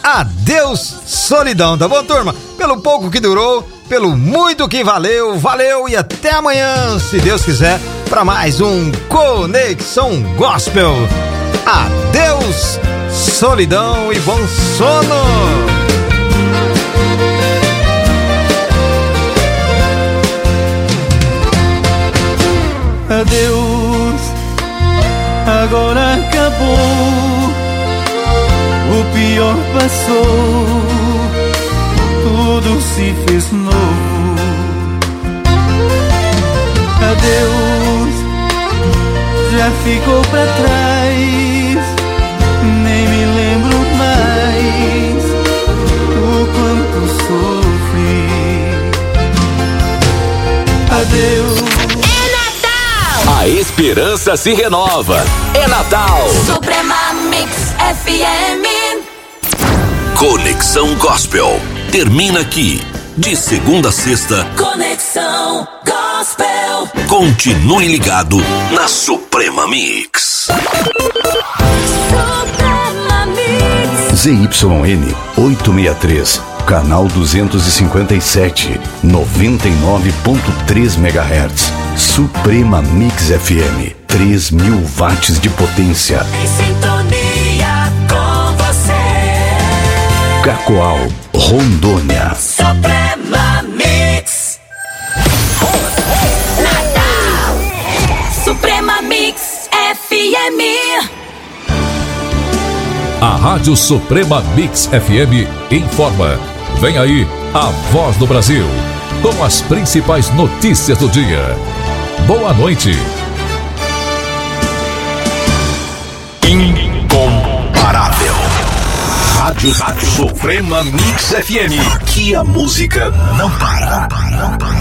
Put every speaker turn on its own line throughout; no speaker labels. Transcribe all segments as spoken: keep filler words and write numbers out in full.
Adeus Solidão, tá bom, turma? Pelo pouco que durou, pelo muito que valeu, valeu e até amanhã, se Deus quiser, para mais um Conexão Gospel. Adeus Solidão e bom sono!
Adeus, agora acabou, o pior passou, tudo se fez novo. Adeus, já ficou pra trás, nem me lembro mais o quanto sofri. Adeus.
A esperança se renova. É Natal.
Suprema Mix F M.
Conexão Gospel. Termina aqui. De segunda a sexta.
Conexão Gospel.
Continue ligado na Suprema Mix.
Suprema Mix.
Z Y N oitocentos e sessenta e três. Canal duzentos e cinquenta e sete. noventa e nove ponto três megahertz. Suprema Mix F M, três mil watts de potência.
Em sintonia com você.
Cacoal, Rondônia.
Suprema Mix. Natal. Suprema Mix F M.
A Rádio Suprema Mix F M informa. Vem aí a Voz do Brasil, com as principais notícias do dia. Boa noite.
Incomparável. Rádio, Rádio Suprema Mix F M. Aqui a música não para. Não para, não para.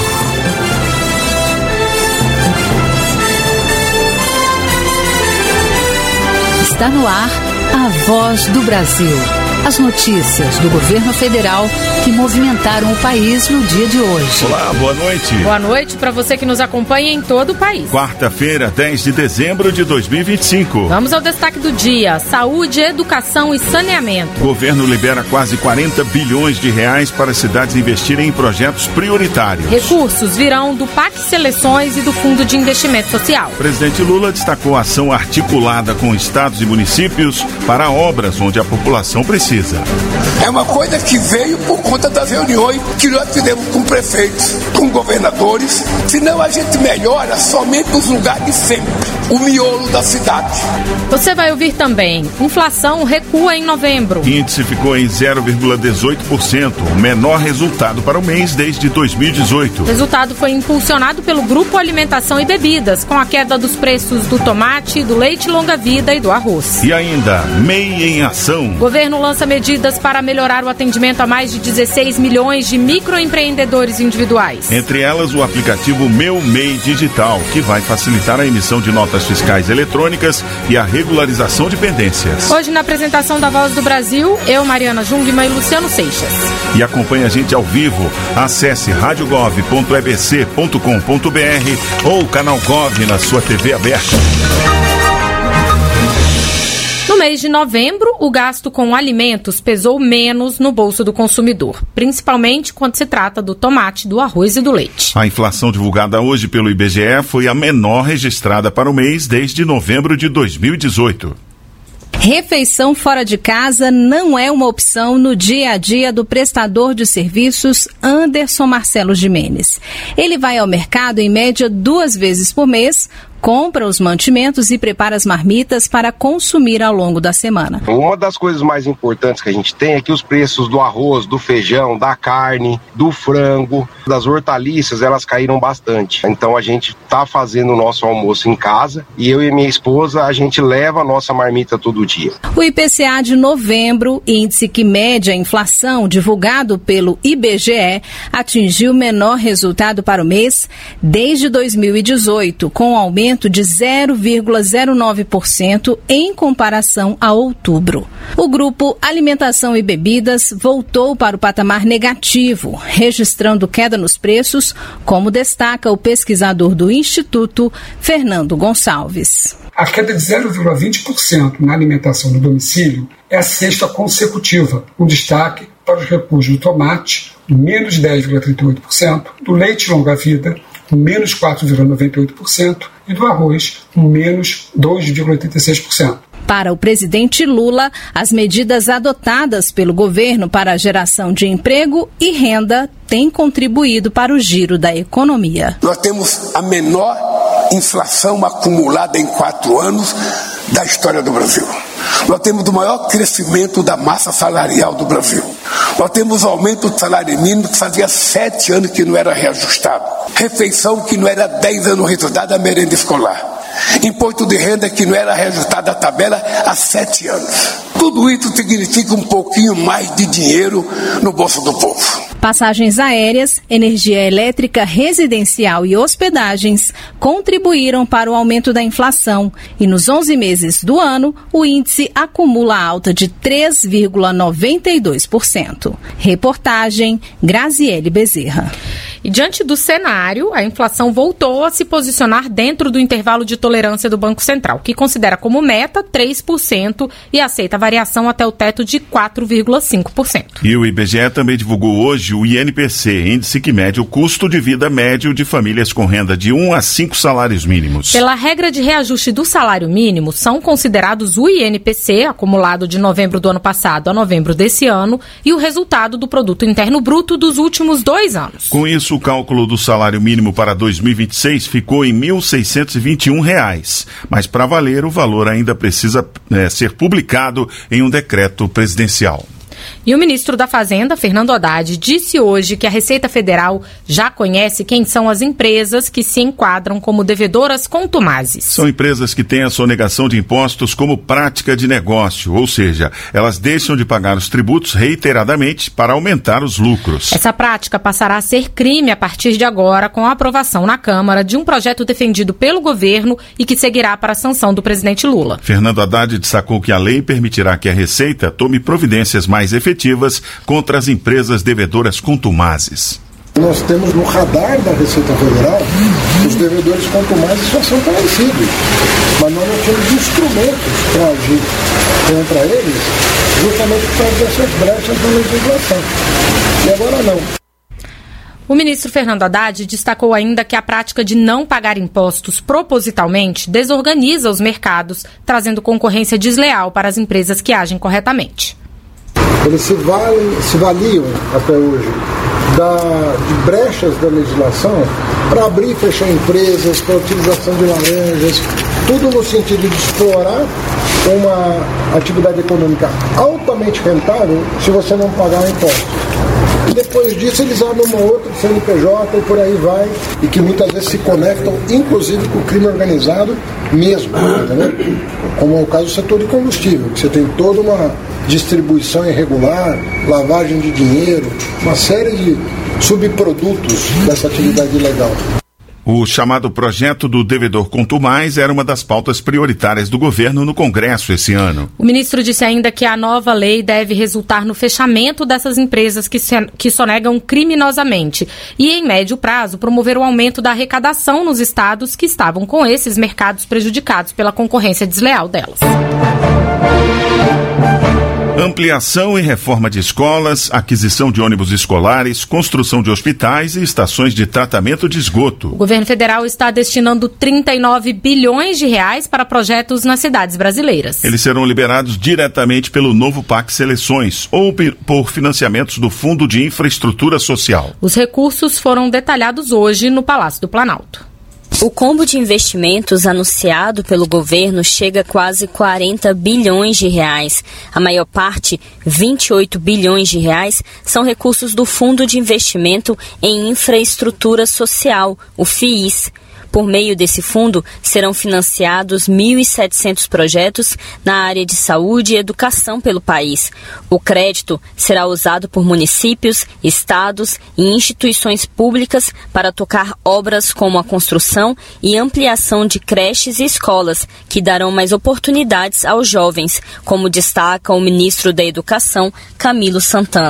Está no ar a Voz do Brasil. As notícias do governo federal que movimentaram o país no dia de hoje.
Olá, boa noite.
Boa noite para você que nos acompanha em todo o país.
Quarta-feira, dez de dezembro de dois mil e vinte e cinco.
Vamos ao destaque do dia: saúde, educação e saneamento.
O governo libera quase quarenta bilhões de reais para as cidades investirem em projetos prioritários.
Recursos virão do P A C Seleções e do Fundo de Investimento Social.
O presidente Lula destacou a ação articulada com estados e municípios para obras onde a população precisa.
É uma coisa que veio por conta das reuniões que nós fizemos com prefeitos, com governadores. Senão a gente melhora somente os lugares de sempre, o miolo da cidade.
Você vai ouvir também: inflação recua em novembro.
O índice ficou em zero vírgula dezoito por cento, o menor resultado para o mês desde dois mil e dezoito.
O resultado foi impulsionado pelo Grupo Alimentação e Bebidas, com a queda dos preços do tomate, do leite longa-vida e do arroz.
E ainda, M E I em ação.
O governo lança medidas para melhorar o atendimento a mais de dezesseis milhões de microempreendedores individuais.
Entre elas, o aplicativo Meu M E I Digital, que vai facilitar a emissão de notas fiscais eletrônicas e a regularização de pendências.
Hoje, na apresentação da Voz do Brasil, eu, Mariana Jungmann e Luciano Seixas.
E acompanhe a gente ao vivo. Acesse rádio gov ponto e b c ponto com ponto b r ou o canal Gov na sua T V aberta.
No mês de novembro, o gasto com alimentos pesou menos no bolso do consumidor, principalmente quando se trata do tomate, do arroz e do leite.
A inflação divulgada hoje pelo I B G E foi a menor registrada para o mês desde novembro de dois mil e dezoito.
Refeição fora de casa não é uma opção no dia a dia do prestador de serviços Anderson Marcelo Jimenez. Ele vai ao mercado em média duas vezes por mês, compra os mantimentos e prepara as marmitas para consumir ao longo da semana.
Uma das coisas mais importantes que a gente tem é que os preços do arroz, do feijão, da carne, do frango, das hortaliças, elas caíram bastante. Então a gente está fazendo o nosso almoço em casa e eu e minha esposa, a gente leva a nossa marmita todo dia.
O I P C A de novembro, índice que mede a inflação divulgado pelo I B G E, atingiu o menor resultado para o mês desde dois mil e dezoito, com um aumento de zero vírgula zero nove por cento em comparação a outubro. O grupo Alimentação e Bebidas voltou para o patamar negativo, registrando queda nos preços, como destaca o pesquisador do Instituto, Fernando Gonçalves.
A queda de zero vírgula vinte por cento na alimentação no domicílio é a sexta consecutiva, com destaque para os recuos do tomate, menos dez vírgula trinta e oito por cento, do leite longa-vida, menos quatro vírgula noventa e oito por cento, e do arroz, menos dois vírgula oitenta e seis por cento.
Para o presidente Lula, as medidas adotadas pelo governo para a geração de emprego e renda têm contribuído para o giro da economia.
Nós temos a menor inflação acumulada em quatro anos da história do Brasil. Nós temos o maior crescimento da massa salarial do Brasil. Nós temos o aumento do salário mínimo que fazia sete anos que não era reajustado. Refeição que não era dez anos reajustada a merenda escolar. Imposto de renda que não era reajustado a tabela há sete anos. Tudo isso significa um pouquinho mais de dinheiro no bolso do povo.
Passagens aéreas, energia elétrica residencial e hospedagens contribuíram para o aumento da inflação e nos onze meses do ano o índice acumula alta de três vírgula noventa e dois por cento. Reportagem Graziele Bezerra.
E diante do cenário, a inflação voltou a se posicionar dentro do intervalo de tolerância do Banco Central, que considera como meta três por cento e aceita a variação até o teto de quatro vírgula cinco por cento.
E o I B G E também divulgou hoje o I N P C, índice que mede o custo de vida médio de famílias com renda de um a cinco salários mínimos.
Pela regra de reajuste do salário mínimo, são considerados o I N P C, acumulado de novembro do ano passado a novembro desse ano, e o resultado do Produto Interno Bruto dos últimos dois anos.
Com isso, o cálculo do salário mínimo para dois mil e vinte e seis ficou em mil seiscentos e vinte e um reais, mas para valer o valor ainda precisa é, ser publicado em um decreto presidencial.
E o ministro da Fazenda, Fernando Haddad, disse hoje que a Receita Federal já conhece quem são as empresas que se enquadram como devedoras contumazes.
São empresas que têm a sonegação de impostos como prática de negócio, ou seja, elas deixam de pagar os tributos reiteradamente para aumentar os lucros.
Essa prática passará a ser crime a partir de agora, com a aprovação na Câmara de um projeto defendido pelo governo e que seguirá para a sanção do presidente Lula.
Fernando Haddad destacou que a lei permitirá que a Receita tome providências mais efetivas contra as empresas devedoras contumazes.
Nós temos no radar da Receita Federal os devedores contumazes já são conhecidos, mas nós não temos instrumentos para agir contra eles, justamente por causa dessas brechas da legislação. E agora não.
O ministro Fernando Haddad destacou ainda que a prática de não pagar impostos propositalmente desorganiza os mercados, trazendo concorrência desleal para as empresas que agem corretamente.
Eles se, valem, se valiam até hoje da, de brechas da legislação para abrir e fechar empresas, para a utilização de laranjas, tudo no sentido de explorar uma atividade econômica altamente rentável se você não pagar o imposto. E depois disso eles abrem uma outra C N P J e por aí vai, e que muitas vezes se conectam inclusive com o crime organizado mesmo, né? Como é o caso do setor de combustível, que você tem toda uma distribuição irregular, lavagem de dinheiro, uma série de subprodutos dessa atividade ilegal.
O chamado projeto do devedor contumaz era uma das pautas prioritárias do governo no Congresso esse ano.
O ministro disse ainda que a nova lei deve resultar no fechamento dessas empresas que, se, que sonegam criminosamente e, em médio prazo, promover o aumento da arrecadação nos estados que estavam com esses mercados prejudicados pela concorrência desleal delas.
Ampliação e reforma de escolas, aquisição de ônibus escolares, construção de hospitais e estações de tratamento de esgoto.
O governo federal está destinando trinta e nove bilhões de reais para projetos nas cidades brasileiras.
Eles serão liberados diretamente pelo novo P A C Seleções ou por financiamentos do Fundo de Infraestrutura Social.
Os recursos foram detalhados hoje no Palácio do Planalto.
O combo de investimentos anunciado pelo governo chega a quase quarenta bilhões de reais. A maior parte, vinte e oito bilhões de reais, são recursos do Fundo de Investimento em Infraestrutura Social, o FIIS. Por meio desse fundo, serão financiados mil e setecentos projetos na área de saúde e educação pelo país. O crédito será usado por municípios, estados e instituições públicas para tocar obras como a construção e ampliação de creches e escolas, que darão mais oportunidades aos jovens, como destaca o ministro da Educação, Camilo Santana.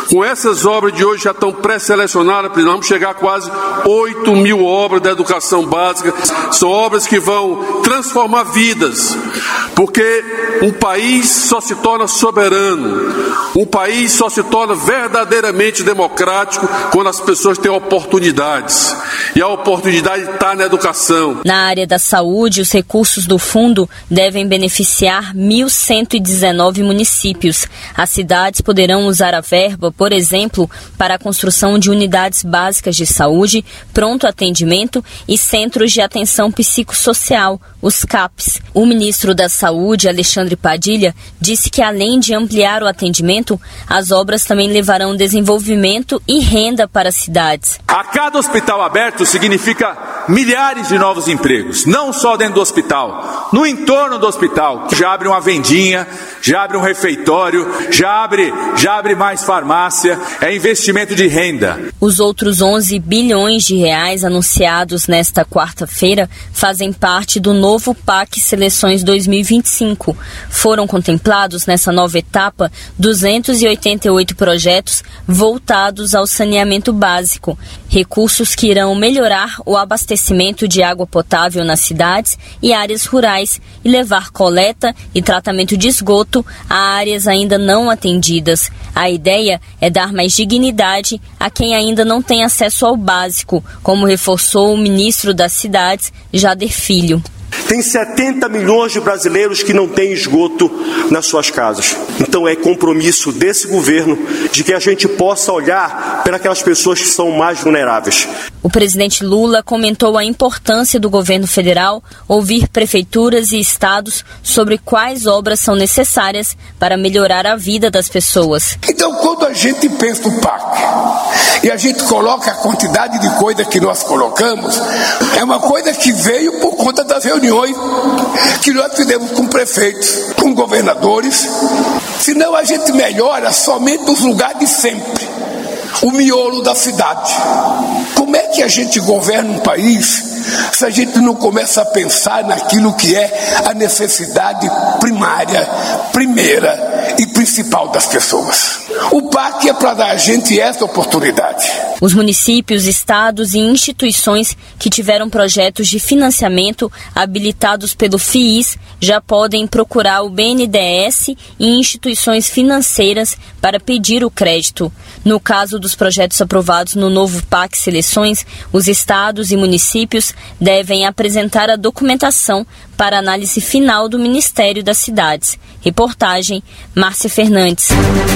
Com essas obras de hoje já estão pré-selecionadas, vamos chegar a quase oito mil obras da educação básica. São obras que vão transformar vidas, porque um país só se torna soberano, um país só se torna verdadeiramente democrático quando as pessoas têm oportunidades. E a oportunidade está na educação.
Na área da saúde, os recursos do fundo devem beneficiar mil cento e dezenove municípios. As cidades poderão usar a verba, por exemplo, para a construção de unidades básicas de saúde, pronto atendimento e centros de atenção psicossocial, os C A Ps. O ministro da Saúde, Alexandre Padilha, disse que além de ampliar o atendimento, as obras também levarão desenvolvimento e renda para as cidades.
A cada hospital aberto significa milhares de novos empregos, não só dentro do hospital, no entorno do hospital. Já abre uma vendinha, já abre um refeitório, já abre, já abre mais farmácia, é investimento de renda.
Os outros onze bilhões de reais anunciados nesta quarta-feira fazem parte do novo P A C Seleções dois mil e vinte e cinco. Foram contemplados nessa nova etapa duzentos e oitenta e oito projetos voltados ao saneamento básico, recursos que irão melhorar o abastecimento de água potável nas cidades e áreas rurais e levar coleta e tratamento de esgoto a áreas ainda não atendidas. A ideia é dar mais dignidade a quem ainda não tem acesso ao básico, como reforçou o ministro das Cidades, Jader Filho.
Tem setenta milhões de brasileiros que não têm esgoto nas suas casas. Então é compromisso desse governo de que a gente possa olhar para aquelas pessoas que são mais vulneráveis.
O presidente Lula comentou a importância do governo federal ouvir prefeituras e estados sobre quais obras são necessárias para melhorar a vida das pessoas.
Então, quando a gente pensa no P A C e a gente coloca a quantidade de coisa que nós colocamos, é uma coisa que veio por conta das reuniões que nós fizemos com prefeitos, com governadores. Senão a gente melhora somente nos lugares de sempre, o miolo da cidade. Como é que a gente governa um país se a gente não começa a pensar naquilo que é a necessidade primária, primeira e principal das pessoas? O P A C é para dar a gente essa oportunidade.
Os municípios, estados e instituições que tiveram projetos de financiamento habilitados pelo F I I S já podem procurar o B N D E S e instituições financeiras para pedir o crédito. No caso dos projetos aprovados no novo P A C Seleções, os estados e municípios devem apresentar a documentação para análise final do Ministério das Cidades. Reportagem, Márcia Fernandes.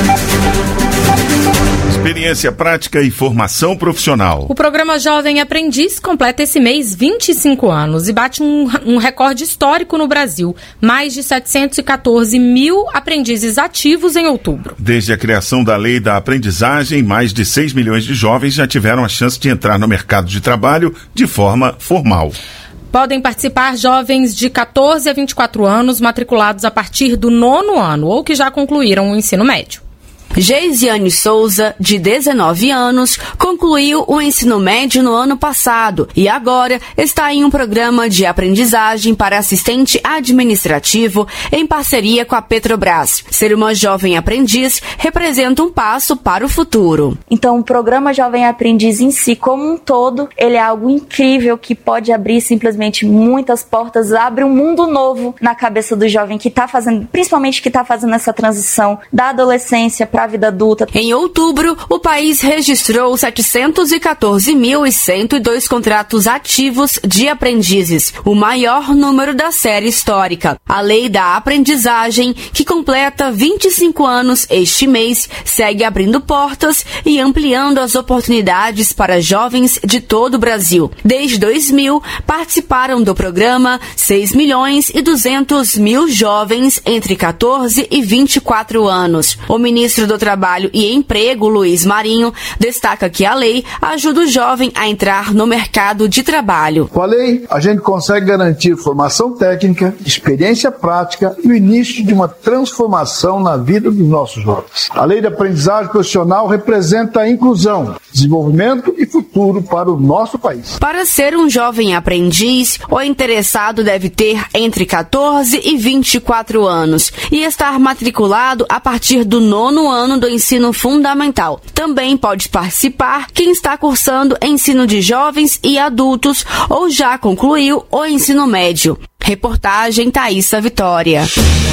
Experiência prática e formação profissional.
O programa Jovem Aprendiz completa esse mês vinte e cinco anos e bate um, um recorde histórico no Brasil. Mais de setecentos e quatorze mil aprendizes ativos em outubro.
Desde a criação da Lei da Aprendizagem, mais de seis milhões de jovens já tiveram a chance de entrar no mercado de trabalho de forma formal.
Podem participar jovens de catorze a vinte e quatro anos matriculados a partir do nono ano ou que já concluíram o ensino médio.
Geisiane Souza, de dezenove anos, concluiu o ensino médio no ano passado e agora está em um programa de aprendizagem para assistente administrativo em parceria com a Petrobras. Ser uma jovem aprendiz representa um passo para o futuro.
Então, o programa Jovem Aprendiz em si, como um todo, ele é algo incrível que pode abrir simplesmente muitas portas, abre um mundo novo na cabeça do jovem que está fazendo, principalmente que está fazendo essa transição da adolescência para a vida adulta.
Em outubro, o país registrou setecentos e quatorze mil e cento e dois contratos ativos de aprendizes, o maior número da série histórica. A Lei da Aprendizagem, que completa vinte e cinco anos este mês, segue abrindo portas e ampliando as oportunidades para jovens de todo o Brasil. Desde dois mil, participaram do programa seis milhões e duzentos mil jovens entre catorze e vinte e quatro anos. O ministro do Trabalho e Emprego, Luiz Marinho, destaca que a lei ajuda o jovem a entrar no mercado de trabalho.
Com a lei, a gente consegue garantir formação técnica, experiência prática e o início de uma transformação na vida dos nossos jovens. A lei de aprendizagem profissional representa a inclusão, desenvolvimento e futuro para o nosso país.
Para ser um jovem aprendiz, o interessado deve ter entre catorze e vinte e quatro anos e estar matriculado a partir do nono ano ano do ensino fundamental. Também pode participar quem está cursando ensino de jovens e adultos ou já concluiu o ensino médio. Reportagem Thaísa Vitória.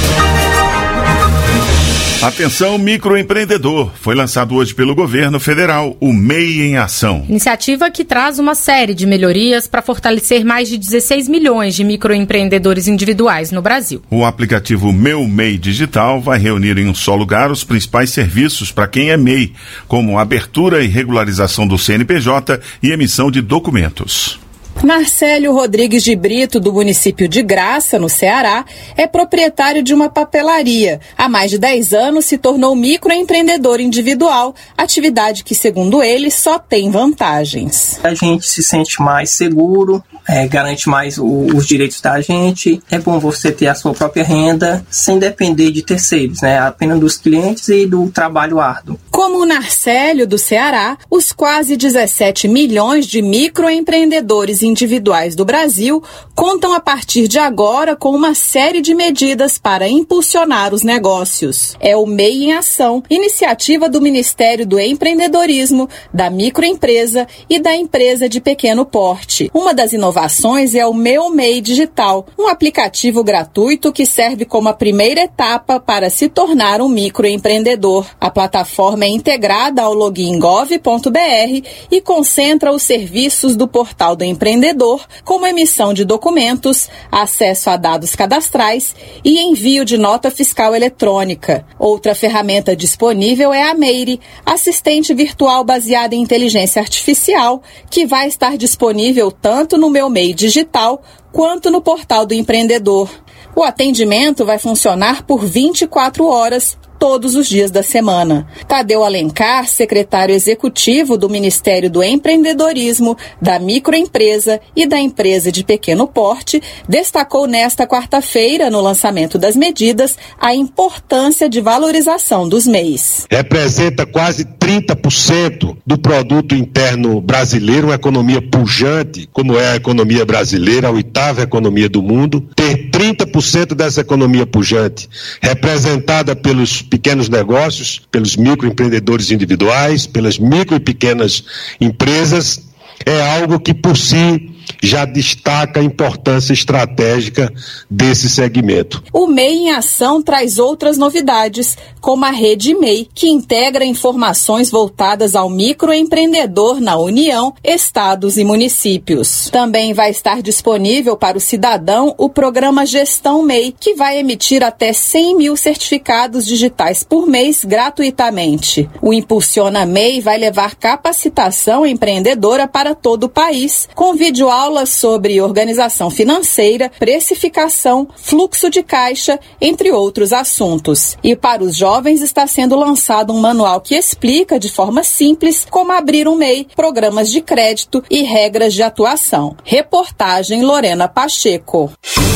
Atenção, microempreendedor. Foi lançado hoje pelo governo federal o M E I em Ação.
Iniciativa que traz uma série de melhorias para fortalecer mais de dezesseis milhões de microempreendedores individuais no Brasil.
O aplicativo Meu M E I Digital vai reunir em um só lugar os principais serviços para quem é M E I, como abertura e regularização do C N P J e emissão de documentos.
Marcélio Rodrigues de Brito, do município de Graça, no Ceará, é proprietário de uma papelaria. Há mais de dez anos se tornou microempreendedor individual, atividade que, segundo ele, só tem vantagens.
A gente se sente mais seguro, é, garante mais o, os direitos da gente. É bom você ter a sua própria renda sem depender de terceiros, né? Apenas dos clientes e do trabalho árduo.
Como o Narcélio, do Ceará, os quase dezessete milhões de microempreendedores individuais do Brasil contam a partir de agora com uma série de medidas para impulsionar os negócios. É o M E I em Ação, iniciativa do Ministério do Empreendedorismo, da microempresa e da empresa de pequeno porte. Uma das inovações é o Meu M E I Digital, um aplicativo gratuito que serve como a primeira etapa para se tornar um microempreendedor. A plataforma é integrada ao login gov ponto br e concentra os serviços do portal do empreendedor, como emissão de documentos, acesso a dados cadastrais e envio de nota fiscal eletrônica. Outra ferramenta disponível é a Meire, assistente virtual baseada em inteligência artificial, que vai estar disponível tanto no Meu M E I Digital quanto no portal do empreendedor. O atendimento vai funcionar por vinte e quatro horas, todos os dias da semana. Tadeu Alencar, secretário executivo do Ministério do Empreendedorismo, da Microempresa e da Empresa de Pequeno Porte, destacou nesta quarta-feira, no lançamento das medidas, a importância de valorização dos M E Is.
Representa quase trinta por cento do produto interno brasileiro, uma economia pujante, como é a economia brasileira, a oitava economia do mundo. Ter trinta por cento dessa economia pujante representada pelos pequenos negócios, pelos microempreendedores individuais, pelas micro e pequenas empresas, é algo que por si já destaca a importância estratégica desse segmento.
O M E I em Ação traz outras novidades, como a Rede M E I, que integra informações voltadas ao microempreendedor na União, estados e municípios. Também vai estar disponível para o cidadão o programa Gestão M E I, que vai emitir até cem mil certificados digitais por mês gratuitamente. O Impulsiona M E I vai levar capacitação empreendedora para todo o país, com videoaulas sobre organização financeira, precificação, fluxo de caixa, entre outros assuntos. E para os jovens está sendo lançado um manual que explica de forma simples como abrir um M E I, programas de crédito e regras de atuação. Reportagem Lorena Pacheco.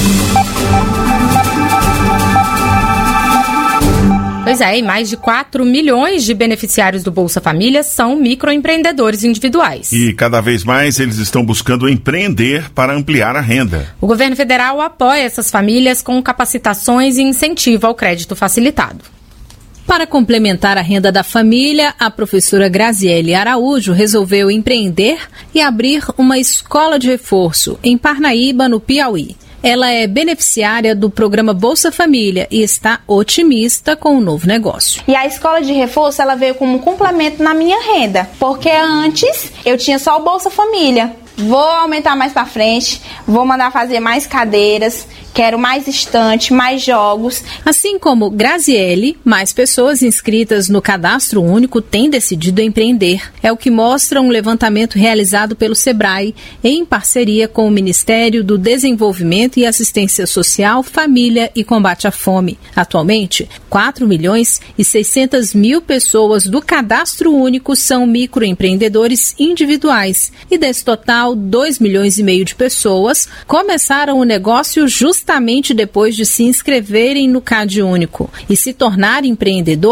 Pois é, e mais de quatro milhões de beneficiários do Bolsa Família são microempreendedores individuais.
E cada vez mais eles estão buscando empreender para ampliar a renda.
O governo federal apoia essas famílias com capacitações e incentivo ao crédito facilitado.
Para complementar a renda da família, a professora Graziele Araújo resolveu empreender e abrir uma escola de reforço em Parnaíba, no Piauí. Ela é beneficiária do programa Bolsa Família e está otimista com o novo negócio.
E a escola de reforço, ela veio como um complemento na minha renda, porque antes eu tinha só o Bolsa Família. Vou aumentar mais para frente, vou mandar fazer mais cadeiras, quero mais estante, mais jogos.
Assim como Graziele, mais pessoas inscritas no Cadastro Único têm decidido empreender. É o que mostra um levantamento realizado pelo Sebrae, em parceria com o Ministério do Desenvolvimento e Assistência Social, Família e Combate à Fome. Atualmente, quatro milhões e seiscentas mil pessoas do Cadastro Único são microempreendedores individuais. E desse total, dois milhões e meio de pessoas começaram o negócio justamente depois de se inscreverem no Cade Único. E se tornar empreendedor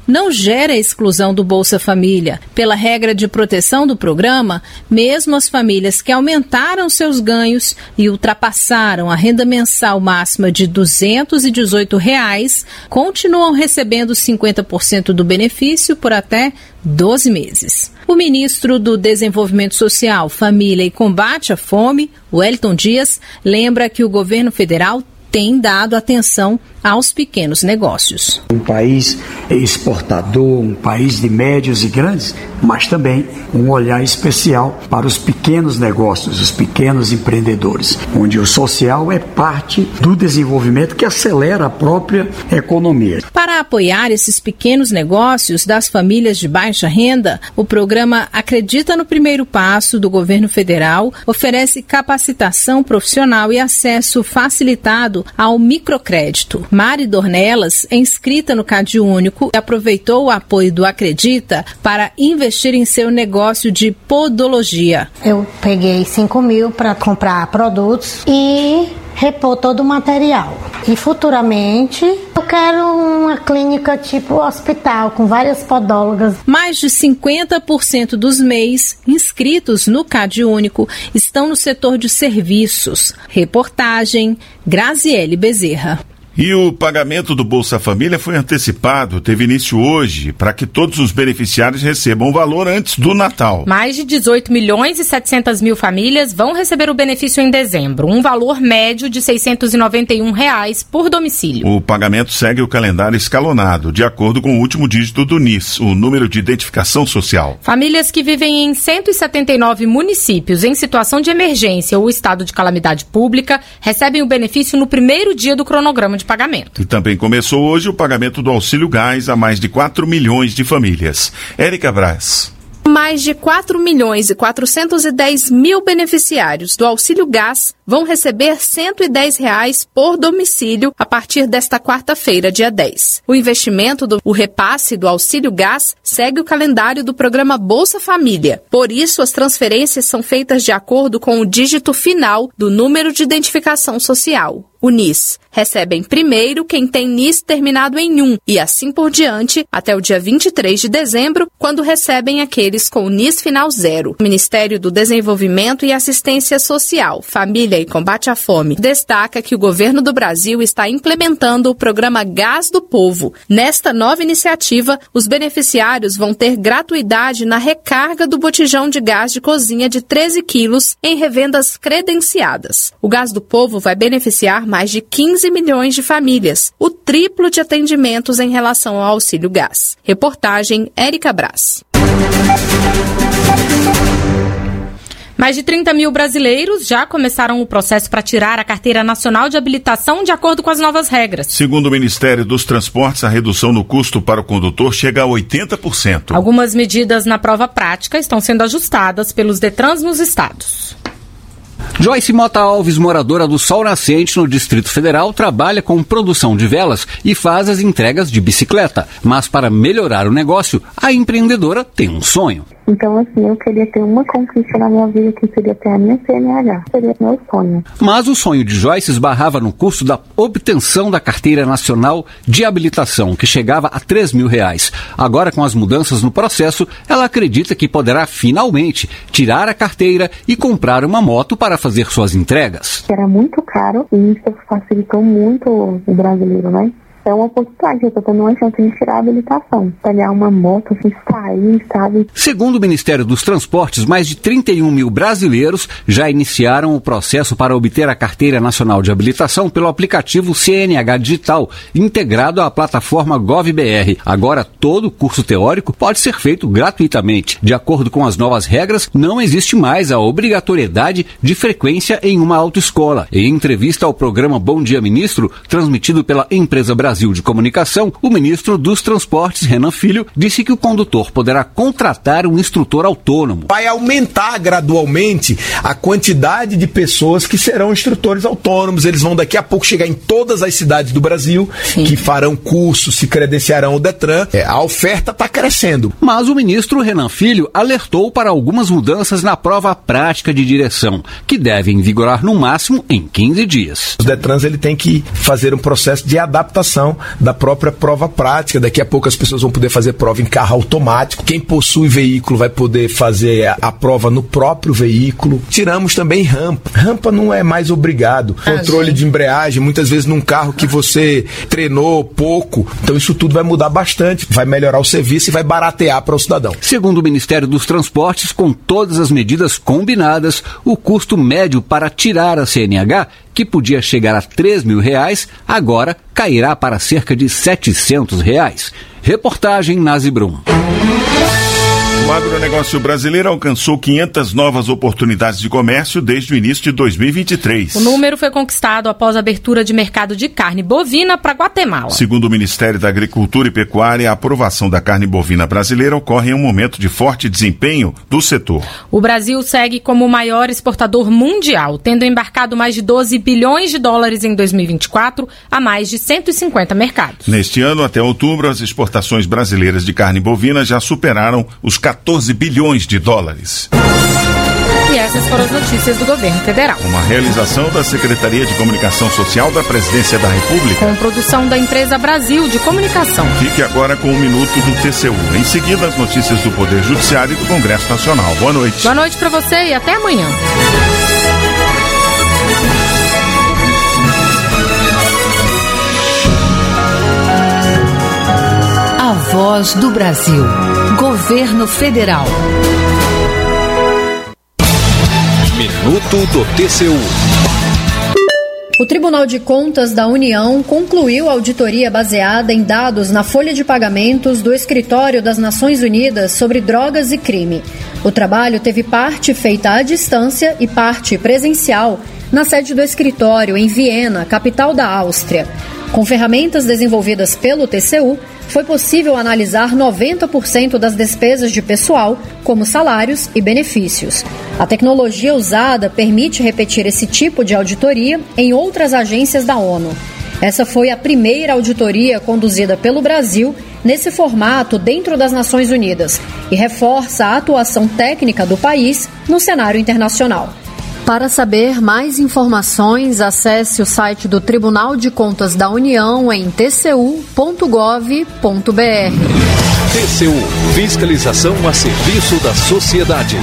não gera exclusão do Bolsa Família. Pela regra de proteção do programa, mesmo as famílias que aumentaram seus ganhos e ultrapassaram a renda mensal máxima de duzentos e dezoito reais, continuam recebendo cinquenta por cento do benefício por até doze meses. O ministro do Desenvolvimento Social, Família e Combate à Fome, Wellington Dias, lembra que o governo federal tem dado atenção aos pequenos negócios.
Um país exportador, um país de médios e grandes, mas também um olhar especial para os pequenos negócios, os pequenos empreendedores, onde o social é parte do desenvolvimento que acelera a própria economia.
Para apoiar esses pequenos negócios das famílias de baixa renda, o programa Acredita no Primeiro Passo do governo federal oferece capacitação profissional e acesso facilitado ao microcrédito. Mari Dornelas é inscrita no CadÚnico e aproveitou o apoio do Acredita para investir em seu negócio de podologia.
Eu peguei cinco mil para comprar produtos e repor todo o material. E futuramente eu quero uma clínica tipo hospital com várias podólogas.
Mais de cinquenta por cento dos M E Is inscritos no CadÚnico estão no setor de serviços. Reportagem Graziele Bezerra.
E o pagamento do Bolsa Família foi antecipado, teve início hoje, para que todos os beneficiários recebam o valor antes do Natal.
Mais de dezoito milhões e setecentas mil famílias vão receber o benefício em dezembro, um valor médio de seiscentos e noventa e um reais por domicílio.
O pagamento segue o calendário escalonado, de acordo com o último dígito do N I S, o número de identificação social.
Famílias que vivem em cento e setenta e nove municípios em situação de emergência ou estado de calamidade pública recebem o benefício no primeiro dia do cronograma de pagamento.
E também começou hoje o pagamento do Auxílio Gás a mais de quatro milhões de famílias. Érica Braz.
Mais de quatro milhões e quatrocentos e dez mil beneficiários do Auxílio Gás vão receber cento e dez reais por domicílio a partir desta quarta-feira, dia dez. O investimento do o repasse do Auxílio Gás segue o calendário do programa Bolsa Família. Por isso, as transferências são feitas de acordo com o dígito final do número de identificação social, o N I S. Recebem primeiro quem tem N I S terminado em um e assim por diante até o dia vinte e três de dezembro, quando recebem aqueles com o N I S final zero. O Ministério do Desenvolvimento e Assistência Social, Família e Combate à Fome destaca que o governo do Brasil está implementando o programa Gás do Povo. Nesta nova iniciativa, os beneficiários vão ter gratuidade na recarga do botijão de gás de cozinha de treze quilos em revendas credenciadas. O Gás do Povo vai beneficiar mais de quinze milhões de famílias, o triplo de atendimentos em relação ao Auxílio Gás. Reportagem Érica Braz.
Mais de trinta mil brasileiros já começaram o processo para tirar a Carteira Nacional de Habilitação de acordo com as novas regras.
Segundo o Ministério dos Transportes, a redução no custo para o condutor chega a oitenta por cento.
Algumas medidas na prova prática estão sendo ajustadas pelos Detrans nos estados.
Joyce Mota Alves, moradora do Sol Nascente, no Distrito Federal, trabalha com produção de velas e faz as entregas de bicicleta. Mas para melhorar o negócio, a empreendedora tem um sonho.
Então, assim, eu queria ter uma conquista na minha vida, que seria ter a minha C N H. Seria meu sonho.
Mas o sonho de Joyce esbarrava no custo da obtenção da Carteira Nacional de Habilitação, que chegava a três mil reais. Agora, com as mudanças no processo, ela acredita que poderá finalmente tirar a carteira e comprar uma moto para fazer suas entregas.
Era muito caro e isso facilitou muito o brasileiro, né? É uma oportunidade, eu estou tendo uma chance de tirar a habilitação, pegar uma moto, assim, sair, sabe?
Segundo o Ministério dos Transportes, mais de trinta e um mil brasileiros já iniciaram o processo para obter a Carteira Nacional de Habilitação pelo aplicativo C N H Digital, integrado à plataforma GovBR. Agora, todo o curso teórico pode ser feito gratuitamente. De acordo com as novas regras, não existe mais a obrigatoriedade de frequência em uma autoescola. Em entrevista ao programa Bom Dia Ministro, transmitido pela empresa Brasil Brasil de Comunicação, o ministro dos Transportes, Renan Filho, disse que o condutor poderá contratar um instrutor autônomo.
Vai aumentar gradualmente a quantidade de pessoas que serão instrutores autônomos. Eles vão daqui a pouco chegar em todas as cidades do Brasil, Sim. que farão curso, se credenciarão ao Detran. É, a oferta está crescendo.
Mas o ministro Renan Filho alertou para algumas mudanças na prova prática de direção, que devem vigorar no máximo em quinze dias.
Os Detrans ele tem que fazer um processo de adaptação implementação da própria prova prática. Daqui a pouco as pessoas vão poder fazer prova em carro automático. Quem possui veículo vai poder fazer a, a prova no próprio veículo. Tiramos também rampa. Rampa não é mais obrigado. Ah, Controle sim. de embreagem, muitas vezes num carro que você treinou pouco. Então isso tudo vai mudar bastante. Vai melhorar o serviço e vai baratear para o cidadão.
Segundo o Ministério dos Transportes, com todas as medidas combinadas, o custo médio para tirar a C N H, que podia chegar a três mil reais, agora cairá para cerca de setecentos reais. Reportagem Nazi Brum.
O agronegócio brasileiro alcançou quinhentas novas oportunidades de comércio desde o início de dois mil e vinte e três.
O número foi conquistado após a abertura de mercado de carne bovina para Guatemala.
Segundo o Ministério da Agricultura e Pecuária, a aprovação da carne bovina brasileira ocorre em um momento de forte desempenho do setor.
O Brasil segue como o maior exportador mundial, tendo embarcado mais de doze bilhões de dólares em dois mil e vinte e quatro a mais de cento e cinquenta mercados.
Neste ano, até outubro, as exportações brasileiras de carne bovina já superaram os quatorze bilhões de dólares.
E essas foram as notícias do governo federal.
Uma realização da Secretaria de Comunicação Social da Presidência da República.
Com produção da empresa Brasil de Comunicação.
Fique agora com o Minuto do T C U. Em seguida, as notícias do Poder Judiciário e do Congresso Nacional. Boa noite.
Boa noite para você e até amanhã.
A Voz do Brasil. Governo Federal.
Minuto do T C U.
O Tribunal de Contas da União concluiu a auditoria baseada em dados na folha de pagamentos do Escritório das Nações Unidas sobre Drogas e Crime. O trabalho teve parte feita à distância e parte presencial na sede do escritório em Viena, capital da Áustria. Com ferramentas desenvolvidas pelo T C U, foi possível analisar noventa por cento das despesas de pessoal, como salários e benefícios. A tecnologia usada permite repetir esse tipo de auditoria em outras agências da ONU. Essa foi a primeira auditoria conduzida pelo Brasil nesse formato dentro das Nações Unidas e reforça a atuação técnica do país no cenário internacional. Para saber mais informações, acesse o site do Tribunal de Contas da União em t c u ponto gov ponto b r.
T C U, fiscalização a serviço da sociedade.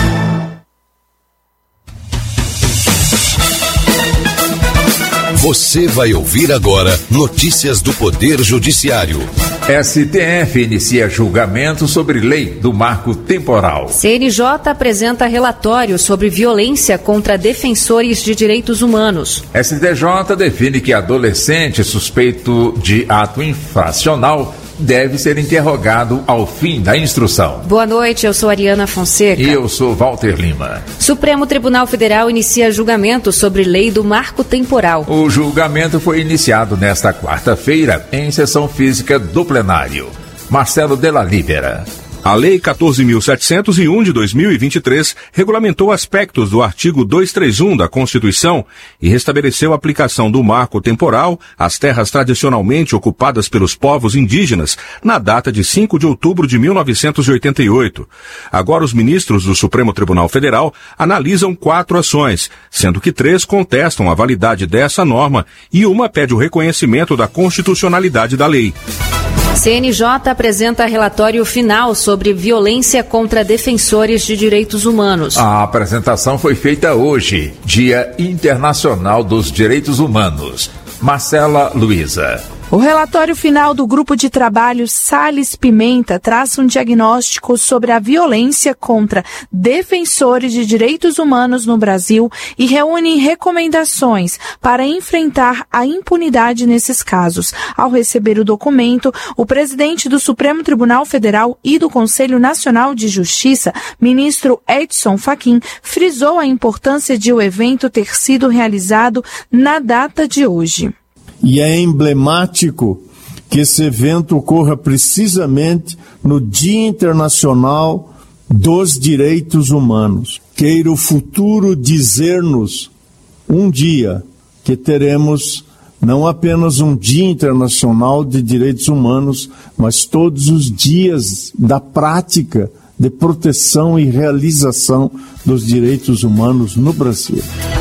Você vai ouvir agora notícias do Poder Judiciário.
S T F inicia julgamento sobre lei do marco temporal.
C N J apresenta relatório sobre violência contra defensores de direitos humanos.
S T J define que adolescente suspeito de ato infracional deve ser interrogado ao fim da instrução.
Boa noite, eu sou Ariana Fonseca.
E eu sou Walter Lima.
Supremo Tribunal Federal inicia julgamento sobre lei do marco temporal.
O julgamento foi iniciado nesta quarta-feira em sessão física do plenário. Marcelo Della Libera.
A Lei quatorze mil setecentos e um de dois mil e vinte e três regulamentou aspectos do artigo duzentos e trinta e um da Constituição e restabeleceu a aplicação do marco temporal às terras tradicionalmente ocupadas pelos povos indígenas na data de cinco de outubro de mil novecentos e oitenta e oito. Agora os ministros do Supremo Tribunal Federal analisam quatro ações, sendo que três contestam a validade dessa norma e uma pede o reconhecimento da constitucionalidade da lei.
C N J apresenta relatório final sobre violência contra defensores de direitos humanos.
A apresentação foi feita hoje, Dia Internacional dos Direitos Humanos. Marcela Luiza.
O relatório final do Grupo de Trabalho Salles Pimenta traz um diagnóstico sobre a violência contra defensores de direitos humanos no Brasil e reúne recomendações para enfrentar a impunidade nesses casos. Ao receber o documento, o presidente do Supremo Tribunal Federal e do Conselho Nacional de Justiça, ministro Edson Fachin, frisou a importância de o evento ter sido realizado na data de hoje.
E é emblemático que esse evento ocorra precisamente no Dia Internacional dos Direitos Humanos. Queira o futuro dizer-nos um dia que teremos não apenas um Dia Internacional de Direitos Humanos, mas todos os dias da prática de proteção e realização dos direitos humanos no Brasil.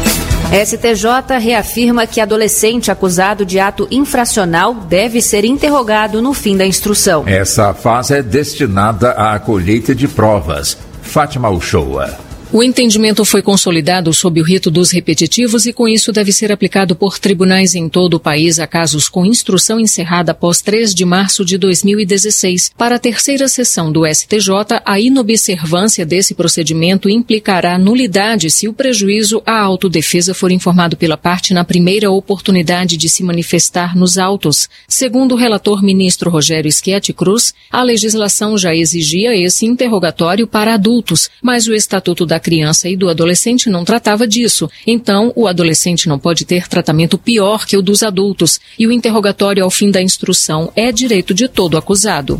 S T J reafirma que adolescente acusado de ato infracional deve ser interrogado no fim da instrução.
Essa fase é destinada à colheita de provas. Fátima Uchoa.
O entendimento foi consolidado sob o rito dos repetitivos e com isso deve ser aplicado por tribunais em todo o país a casos com instrução encerrada após três de março de dois mil e dezesseis. Para a terceira sessão do S T J, a inobservância desse procedimento implicará nulidade se o prejuízo à autodefesa for informado pela parte na primeira oportunidade de se manifestar nos autos. Segundo o relator ministro Rogério Schietti Cruz, a legislação já exigia esse interrogatório para adultos, mas o Estatuto da criança e do adolescente não tratava disso. Então, o adolescente não pode ter tratamento pior que o dos adultos e o interrogatório ao fim da instrução é direito de todo acusado.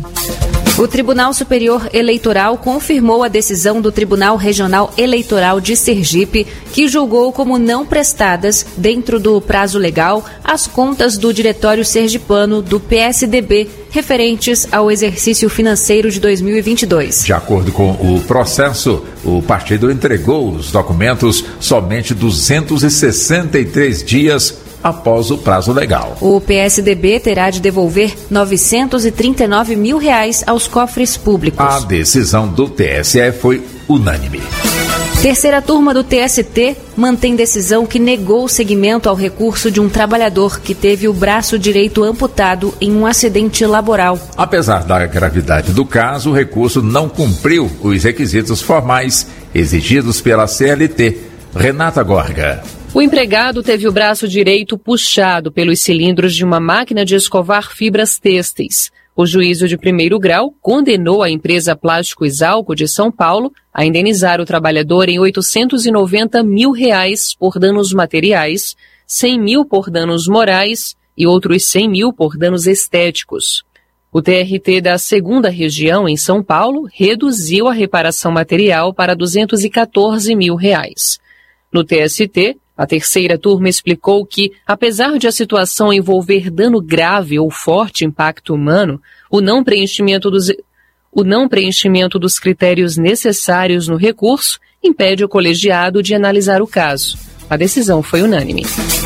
O Tribunal Superior Eleitoral confirmou a decisão do Tribunal Regional Eleitoral de Sergipe, que julgou como não prestadas, dentro do prazo legal, as contas do Diretório Sergipano do P S D B, referentes ao exercício financeiro de dois mil e vinte e dois.
De acordo com o processo, o partido entregou os documentos somente duzentos e sessenta e três dias após o prazo legal.
O P S D B terá de devolver novecentos e trinta e nove mil reais aos cofres públicos.
A decisão do T S E foi unânime.
Terceira turma do T S T mantém decisão que negou o seguimento ao recurso de um trabalhador que teve o braço direito amputado em um acidente laboral.
Apesar da gravidade do caso, o recurso não cumpriu os requisitos formais exigidos pela C L T. Renata Gorga.
O empregado teve o braço direito puxado pelos cilindros de uma máquina de escovar fibras têxteis. O juízo de primeiro grau condenou a empresa Plásticos Alco de São Paulo a indenizar o trabalhador em oitocentos e noventa mil reais por danos materiais, cem mil por danos morais e outros cem mil por danos estéticos. O T R T da segunda região, em São Paulo, reduziu a reparação material para duzentos e quatorze mil reais. No T S T, a terceira turma explicou que, apesar de a situação envolver dano grave ou forte impacto humano, o não preenchimento dos, o não preenchimento dos critérios necessários no recurso impede o colegiado de analisar o caso. A decisão foi unânime.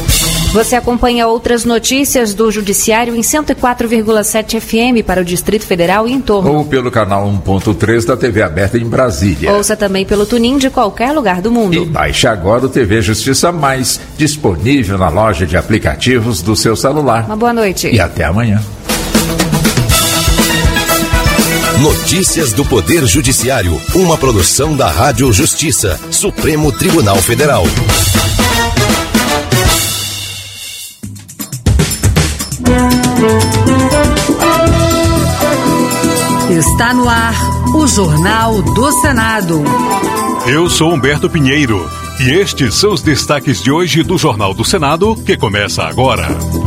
Você acompanha outras notícias do Judiciário em cento e quatro vírgula sete F M para o Distrito Federal e em torno.
Ou pelo canal um ponto três da T V aberta em Brasília.
Ouça também pelo Tunin de qualquer lugar do mundo.
E baixe agora o T V Justiça Mais, disponível na loja de aplicativos do seu celular.
Uma boa noite.
E até amanhã.
Notícias do Poder Judiciário, uma produção da Rádio Justiça, Supremo Tribunal Federal.
Está no ar o Jornal do Senado.
Eu sou Humberto Pinheiro e estes são os destaques de hoje do Jornal do Senado, que começa agora.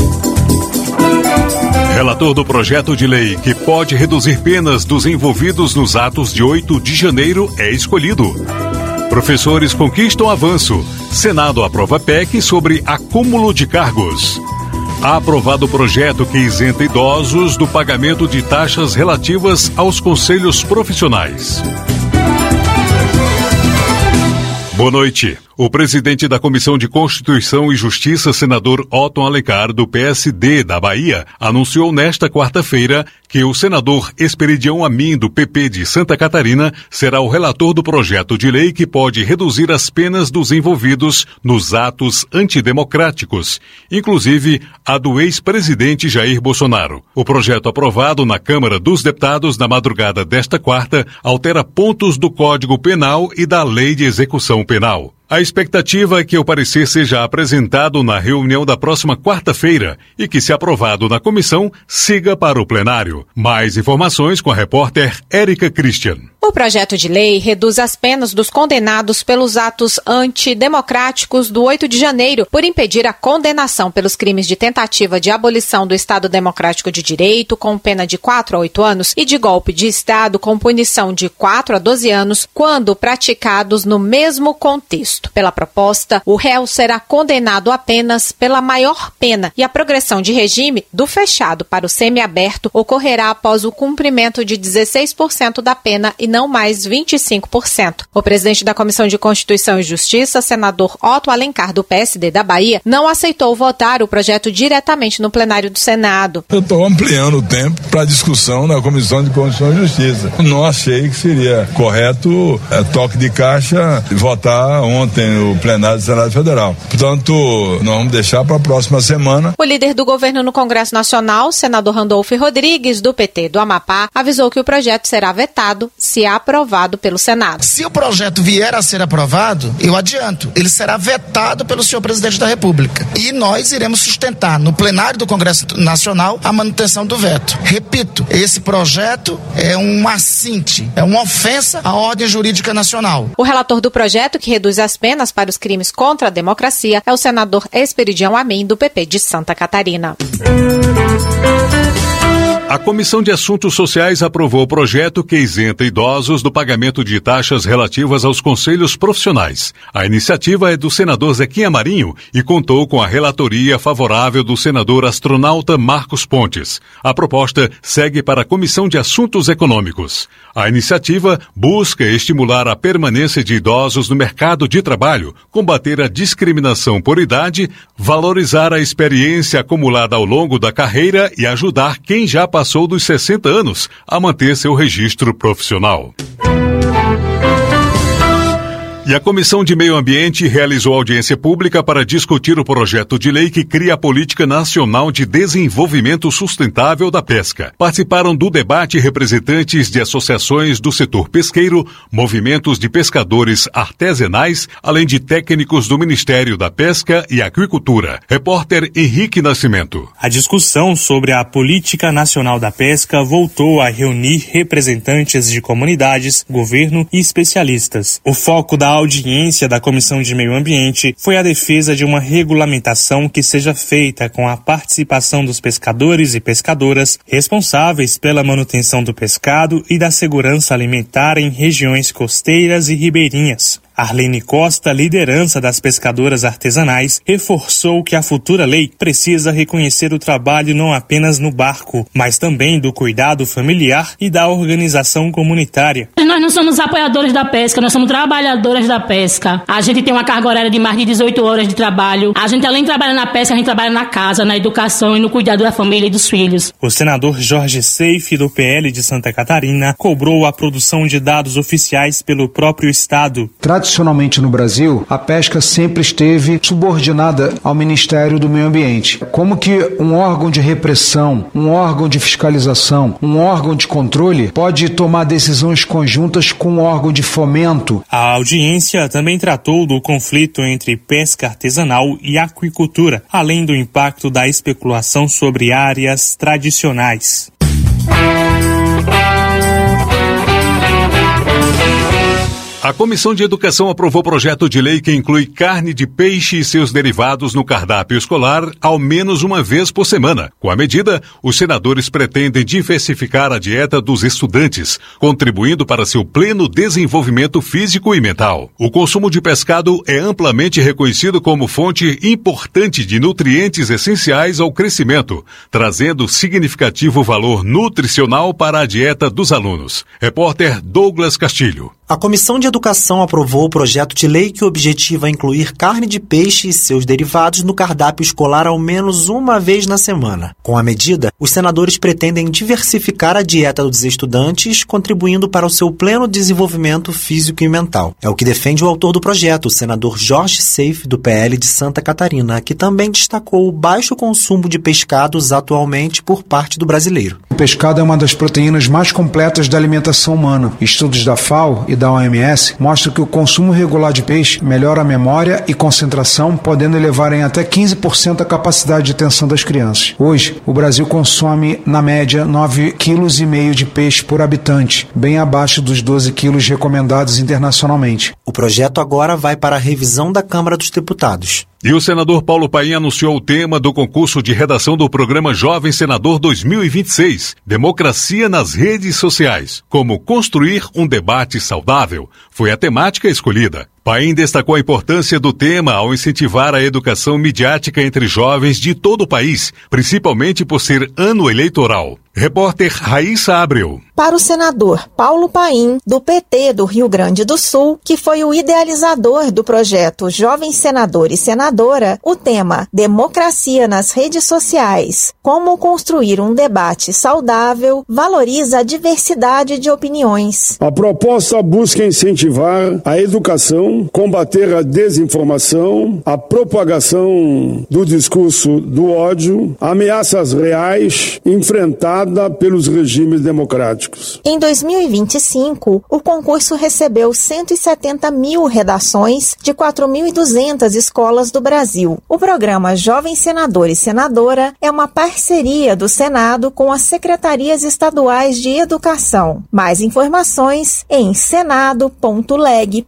Relator do projeto de lei que pode reduzir penas dos envolvidos nos atos de oito de janeiro é escolhido. Professores conquistam avanço. Senado aprova P E C sobre acúmulo de cargos. Há aprovado o projeto que isenta idosos do pagamento de taxas relativas aos conselhos profissionais. Boa noite. O presidente da Comissão de Constituição e Justiça, senador Otton Alencar, do P S D da Bahia, anunciou nesta quarta-feira que o senador Esperidião Amin, do P P de Santa Catarina, será o relator do projeto de lei que pode reduzir as penas dos envolvidos nos atos antidemocráticos, inclusive a do ex-presidente Jair Bolsonaro. O projeto aprovado na Câmara dos Deputados na madrugada desta quarta altera pontos do Código Penal e da Lei de Execução Penal. A expectativa é que o parecer seja apresentado na reunião da próxima quarta-feira e que, se aprovado na comissão, siga para o plenário. Mais informações com a repórter Érica Christian.
O projeto de lei reduz as penas dos condenados pelos atos antidemocráticos do oito de janeiro por impedir a condenação pelos crimes de tentativa de abolição do Estado Democrático de Direito, com pena de quatro a oito anos, e de golpe de Estado, com punição de quatro a doze anos, quando praticados no mesmo contexto. Pela proposta, o réu será condenado apenas pela maior pena e a progressão de regime do fechado para o semiaberto ocorrerá após o cumprimento de dezesseis por cento da pena e não mais vinte e cinco por cento. O presidente da Comissão de Constituição e Justiça, senador Otto Alencar, do P S D da Bahia, não aceitou votar o projeto diretamente no plenário do Senado.
Eu estou ampliando o tempo para discussão na Comissão de Constituição e Justiça. Não achei que seria correto é, toque de caixa e votar ontem o plenário do Senado Federal. Portanto, nós vamos deixar para a próxima semana.
O líder do governo no Congresso Nacional, senador Randolfo Rodrigues, do P T do Amapá, avisou que o projeto será vetado se aprovado pelo Senado.
Se o projeto vier a ser aprovado, eu adianto, ele será vetado pelo senhor presidente da República. E nós iremos sustentar no plenário do Congresso Nacional a manutenção do veto. Repito, esse projeto é um assinte, é uma ofensa à ordem jurídica nacional.
O relator do projeto, que reduz as penas para os crimes contra a democracia, é o senador Esperidião Amin, do P P de Santa Catarina.
A Comissão de Assuntos Sociais aprovou o projeto que isenta idosos do pagamento de taxas relativas aos conselhos profissionais. A iniciativa é do senador Zequinha Marinho e contou com a relatoria favorável do senador astronauta Marcos Pontes. A proposta segue para a Comissão de Assuntos Econômicos. A iniciativa busca estimular a permanência de idosos no mercado de trabalho, combater a discriminação por idade, valorizar a experiência acumulada ao longo da carreira e ajudar quem já passou dos sessenta anos a manter seu registro profissional. E a Comissão de Meio Ambiente realizou audiência pública para discutir o projeto de lei que cria a Política Nacional de Desenvolvimento Sustentável da Pesca. Participaram do debate representantes de associações do setor pesqueiro, movimentos de pescadores artesanais, além de técnicos do Ministério da Pesca e Aquicultura. Repórter Henrique Nascimento.
A discussão sobre a Política Nacional da Pesca voltou a reunir representantes de comunidades, governo e especialistas. O foco da A audiência da Comissão de Meio Ambiente foi a defesa de uma regulamentação que seja feita com a participação dos pescadores e pescadoras responsáveis pela manutenção do pescado e da segurança alimentar em regiões costeiras e ribeirinhas. Arlene Costa, liderança das pescadoras artesanais, reforçou que a futura lei precisa reconhecer o trabalho não apenas no barco, mas também do cuidado familiar e da organização comunitária.
Nós não somos apoiadores da pesca, nós somos trabalhadoras da pesca. A gente tem uma carga horária de mais de dezoito horas de trabalho. A gente, além de trabalhar na pesca, a gente trabalha na casa, na educação e no cuidado da família e dos filhos.
O senador Jorge Seife, do P L de Santa Catarina, cobrou a produção de dados oficiais pelo próprio Estado.
Tradicionalmente no Brasil, a pesca sempre esteve subordinada ao Ministério do Meio Ambiente. Como que um órgão de repressão, um órgão de fiscalização, um órgão de controle pode tomar decisões conjuntas com um órgão de fomento?
A audiência também tratou do conflito entre pesca artesanal e aquicultura, além do impacto da especulação sobre áreas tradicionais.
A Comissão de Educação aprovou projeto de lei que inclui carne de peixe e seus derivados no cardápio escolar ao menos uma vez por semana. Com a medida, os senadores pretendem diversificar a dieta dos estudantes, contribuindo para seu pleno desenvolvimento físico e mental. O consumo de pescado é amplamente reconhecido como fonte importante de nutrientes essenciais ao crescimento, trazendo significativo valor nutricional para a dieta dos alunos. Repórter Douglas Castilho.
A Comissão de Educação aprovou o projeto de lei que objetiva incluir carne de peixe e seus derivados no cardápio escolar ao menos uma vez na semana. Com a medida, os senadores pretendem diversificar a dieta dos estudantes, contribuindo para o seu pleno desenvolvimento físico e mental. É o que defende o autor do projeto, o senador Jorge Seife, do P L de Santa Catarina, que também destacou o baixo consumo de pescados atualmente por parte do brasileiro.
O pescado é uma das proteínas mais completas da alimentação humana. Estudos da F A O e da O M S mostram que o consumo regular de peixe melhora a memória e concentração, podendo elevar em até quinze por cento a capacidade de atenção das crianças. Hoje, o Brasil consome, na média, nove vírgula cinco quilos de peixe por habitante, bem abaixo dos doze quilos recomendados internacionalmente.
O projeto agora vai para a revisão da Câmara dos Deputados.
E o senador Paulo Paim anunciou o tema do concurso de redação do programa Jovem Senador dois mil e vinte e seis, Democracia nas Redes Sociais. Como construir um debate saudável foi a temática escolhida. Paim destacou a importância do tema ao incentivar a educação midiática entre jovens de todo o país, principalmente por ser ano eleitoral. Repórter Raíssa Abreu.
Para o senador Paulo Paim, do P T do Rio Grande do Sul, que foi o idealizador do projeto Jovem Senador e Senadora, o tema Democracia nas Redes Sociais, como construir um debate saudável, valoriza a diversidade de opiniões.
A proposta busca incentivar a educação, combater a desinformação, a propagação do discurso do ódio, ameaças reais enfrentadas pelos regimes democráticos.
Em dois mil e vinte e cinco, o concurso recebeu cento e setenta mil redações de quatro mil e duzentas escolas do Brasil. O programa Jovem Senador e Senadora é uma parceria do Senado com as secretarias estaduais de educação. Mais informações em senado.leg.br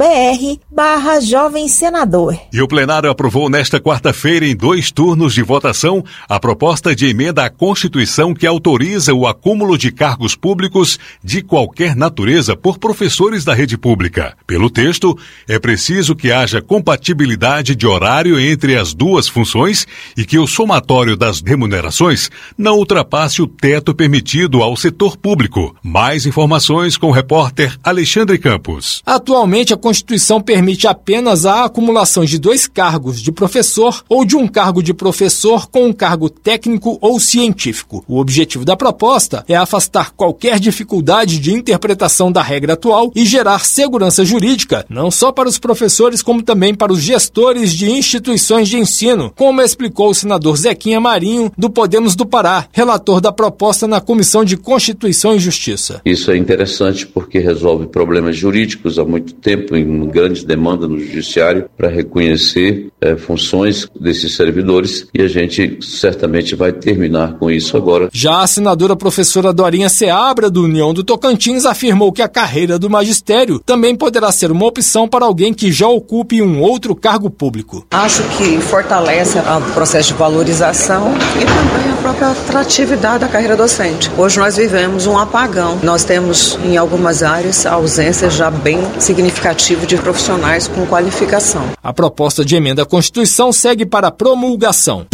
barra Jovem Senador.
E o plenário aprovou nesta quarta-feira, em dois turnos de votação, a proposta de emenda à Constituição que autoriza o acúmulo de cargos públicos de qualquer natureza por professores da rede pública. Pelo texto, é preciso que haja compatibilidade de horário entre as duas funções e que o somatório das remunerações não ultrapasse o teto permitido ao setor público. Mais informações com o repórter Alexandre Campos.
Atualmente, a Constituição permite apenas a acumulação de dois cargos de professor ou de um cargo de professor com um cargo técnico ou científico. O objetivo da proposta é afastar qualquer dificuldade de interpretação da regra atual e gerar segurança jurídica, não só para os professores, como também para os gestores de instituições de ensino, como explicou o senador Zequinha Marinho, do Podemos do Pará, relator da proposta na Comissão de Constituição e Justiça.
Isso é interessante porque resolve problemas jurídicos há muito tempo, em grande demanda no judiciário, para reconhecer é, funções desses servidores, e a gente certamente vai terminar com isso agora.
Já a senadora professora Dorinha Seabra, do União do Tocantins, afirmou que a carreira do magistério também poderá ser uma opção para alguém que já ocupe um outro cargo público.
Acho que fortalece o processo de valorização e também a própria atratividade da carreira docente. Hoje nós vivemos um apagão. Nós temos, em algumas áreas, a ausência já bem significativa de profissionais com qualificação.
A proposta de emenda à Constituição segue para promulgação.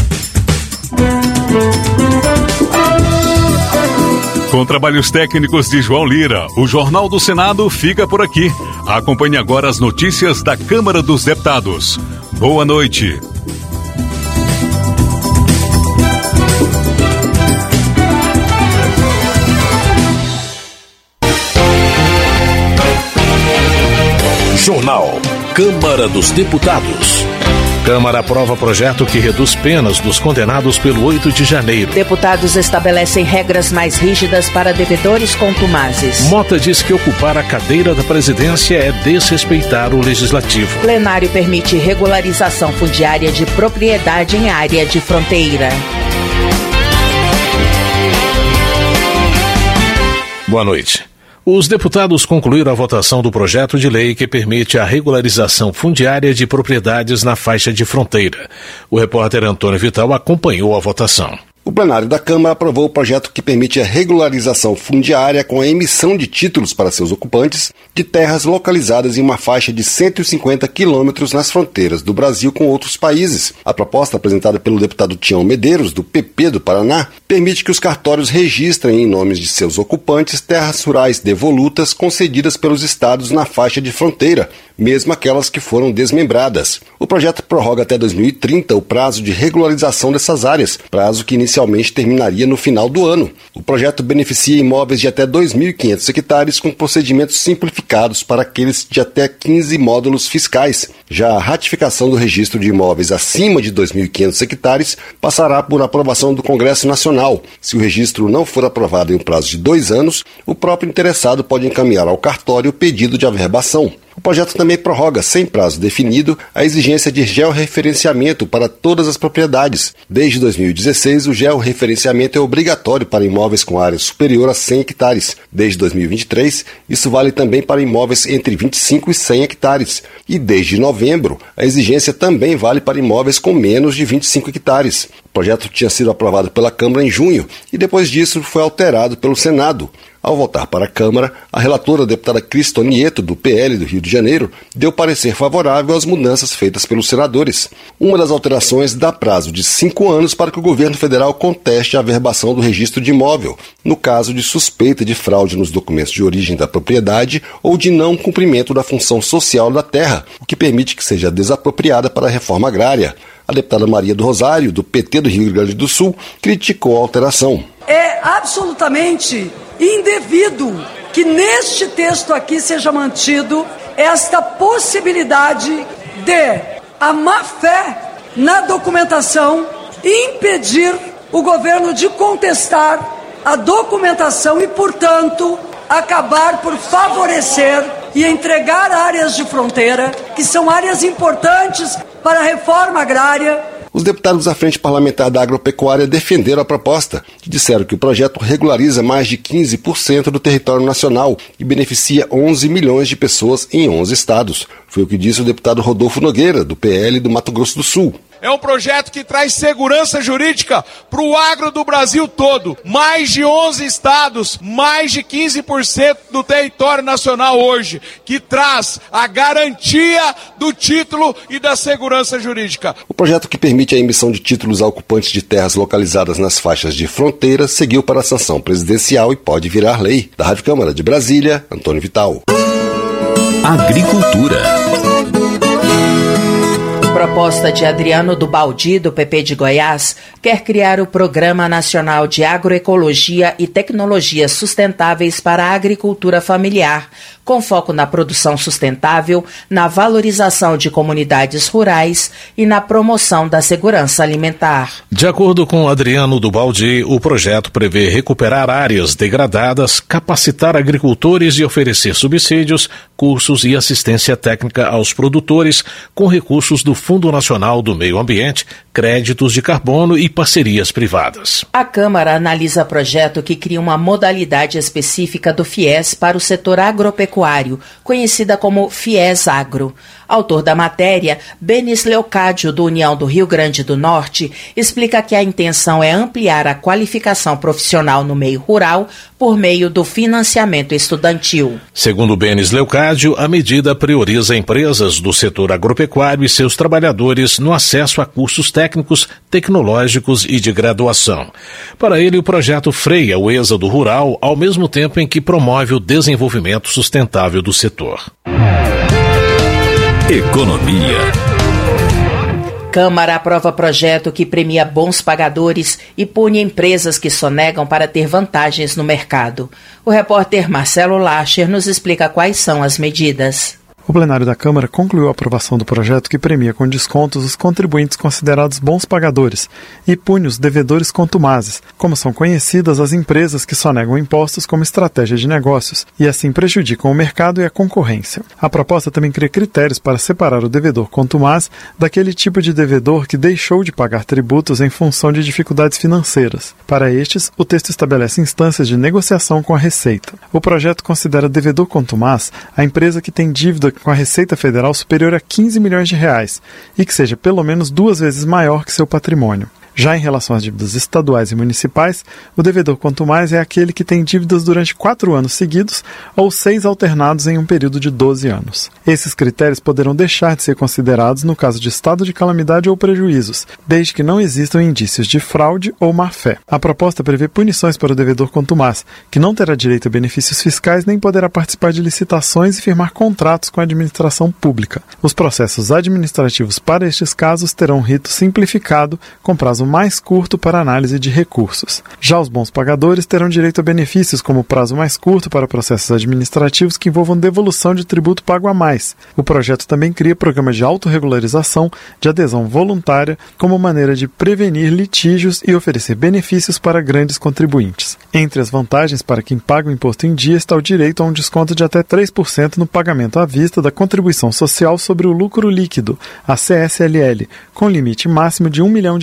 Com trabalhos técnicos de João Lira, o Jornal do Senado fica por aqui. Acompanhe agora as notícias da Câmara dos Deputados. Boa noite.
Jornal Câmara dos Deputados. Câmara aprova projeto que reduz penas dos condenados pelo oito de janeiro.
Deputados estabelecem regras mais rígidas para devedores contumazes.
Mota diz que ocupar a cadeira da presidência é desrespeitar o legislativo.
Plenário permite regularização fundiária de propriedade em área de fronteira.
Boa noite. Os deputados concluíram a votação do projeto de lei que permite a regularização fundiária de propriedades na faixa de fronteira. O repórter Antônio Vital acompanhou a votação.
O plenário da Câmara aprovou o projeto que permite a regularização fundiária com a emissão de títulos para seus ocupantes de terras localizadas em uma faixa de cento e cinquenta quilômetros nas fronteiras do Brasil com outros países. A proposta apresentada pelo deputado Tião Medeiros, do P P do Paraná, permite que os cartórios registrem em nomes de seus ocupantes terras rurais devolutas concedidas pelos estados na faixa de fronteira, mesmo aquelas que foram desmembradas. O projeto prorroga até dois mil e trinta o prazo de regularização dessas áreas, prazo que inicialmente terminaria no final do ano. O projeto beneficia imóveis de até dois mil e quinhentos hectares com procedimentos simplificados para aqueles de até quinze módulos fiscais. Já a ratificação do registro de imóveis acima de dois mil e quinhentos hectares passará por aprovação do Congresso Nacional. Se o registro não for aprovado em um prazo de dois anos, o próprio interessado pode encaminhar ao cartório o pedido de averbação. O projeto também prorroga, sem prazo definido, a exigência de georreferenciamento para todas as propriedades. Desde dois mil e dezesseis, o georreferenciamento é obrigatório para imóveis com área superior a cem hectares. Desde dois mil e vinte e três, isso vale também para imóveis entre vinte e cinco e cem hectares. E desde novembro, a exigência também vale para imóveis com menos de vinte e cinco hectares. O projeto tinha sido aprovado pela Câmara em junho e depois disso foi alterado pelo Senado. Ao voltar para a Câmara, a relatora, a deputada Criston Nieto, do P L do Rio de Janeiro, deu parecer favorável às mudanças feitas pelos senadores. Uma das alterações dá prazo de cinco anos para que o governo federal conteste a averbação do registro de imóvel, no caso de suspeita de fraude nos documentos de origem da propriedade ou de não cumprimento da função social da terra, o que permite que seja desapropriada para a reforma agrária. A deputada Maria do Rosário, do P T do Rio Grande do Sul, criticou a alteração.
É absolutamente indevido que neste texto aqui seja mantido esta possibilidade de a má-fé na documentação impedir o governo de contestar a documentação e, portanto, acabar por favorecer e entregar áreas de fronteira, que são áreas importantes para a reforma agrária.
Os deputados da Frente Parlamentar da Agropecuária defenderam a proposta, que disseram que o projeto regulariza mais de quinze por cento do território nacional e beneficia onze milhões de pessoas em onze estados. Foi o que disse o deputado Rodolfo Nogueira, do P L do Mato Grosso do Sul.
É um projeto que traz segurança jurídica para o agro do Brasil todo. Mais de onze estados, mais de quinze por cento do território nacional hoje, que traz a garantia do título e da segurança jurídica.
O projeto que permite a emissão de títulos a ocupantes de terras localizadas nas faixas de fronteira seguiu para a sanção presidencial e pode virar lei. Da Rádio Câmara de Brasília, Antônio Vital.
Agricultura.
Proposta de Adriano do Baldi, do P P de Goiás, quer criar o Programa Nacional de Agroecologia e Tecnologias Sustentáveis para a Agricultura Familiar, com foco na produção sustentável, na valorização de comunidades rurais e na promoção da segurança alimentar.
De acordo com Adriano do Baldi, o projeto prevê recuperar áreas degradadas, capacitar agricultores e oferecer subsídios, cursos e assistência técnica aos produtores com recursos do Fundo Nacional do Meio Ambiente, créditos de carbono e parcerias privadas.
A Câmara analisa projeto que cria uma modalidade específica do FIES para o setor agropecuário, conhecida como FIES Agro. Autor da matéria, Benis Leocádio, do União do Rio Grande do Norte, explica que a intenção é ampliar a qualificação profissional no meio rural por meio do financiamento estudantil.
Segundo Benis Leocádio, a medida prioriza empresas do setor agropecuário e seus trabalhadores no acesso a cursos técnicos, tecnológicos e de graduação. Para ele, o projeto freia o êxodo rural, ao mesmo tempo em que promove o desenvolvimento sustentável do setor.
Economia.
Câmara aprova projeto que premia bons pagadores e pune empresas que sonegam para ter vantagens no mercado. O repórter Marcelo Lacher nos explica quais são as medidas.
O plenário da Câmara concluiu a aprovação do projeto que premia com descontos os contribuintes considerados bons pagadores e pune os devedores contumazes, como são conhecidas as empresas que sonegam impostos como estratégia de negócios e assim prejudicam o mercado e a concorrência. A proposta também cria critérios para separar o devedor contumaz daquele tipo de devedor que deixou de pagar tributos em função de dificuldades financeiras. Para estes, o texto estabelece instâncias de negociação com a Receita. O projeto considera devedor contumaz a empresa que tem dívida com a Receita Federal superior a quinze milhões de reais e que seja pelo menos duas vezes maior que seu patrimônio. Já em relação às dívidas estaduais e municipais, o devedor contumaz é aquele que tem dívidas durante quatro anos seguidos ou seis alternados em um período de doze anos. Esses critérios poderão deixar de ser considerados no caso de estado de calamidade ou prejuízos, desde que não existam indícios de fraude ou má-fé. A proposta prevê punições para o devedor contumaz, que não terá direito a benefícios fiscais nem poderá participar de licitações e firmar contratos com a administração pública. Os processos administrativos para estes casos terão um rito simplificado, com prazo mais curto para análise de recursos. Já os bons pagadores terão direito a benefícios como prazo mais curto para processos administrativos que envolvam devolução de tributo pago a mais. O projeto também cria programa de autorregularização de adesão voluntária como maneira de prevenir litígios e oferecer benefícios para grandes contribuintes. Entre as vantagens para quem paga o imposto em dia está o direito a um desconto de até três por cento no pagamento à vista da contribuição social sobre o lucro líquido, a C S L L, com limite máximo de um milhão de reais.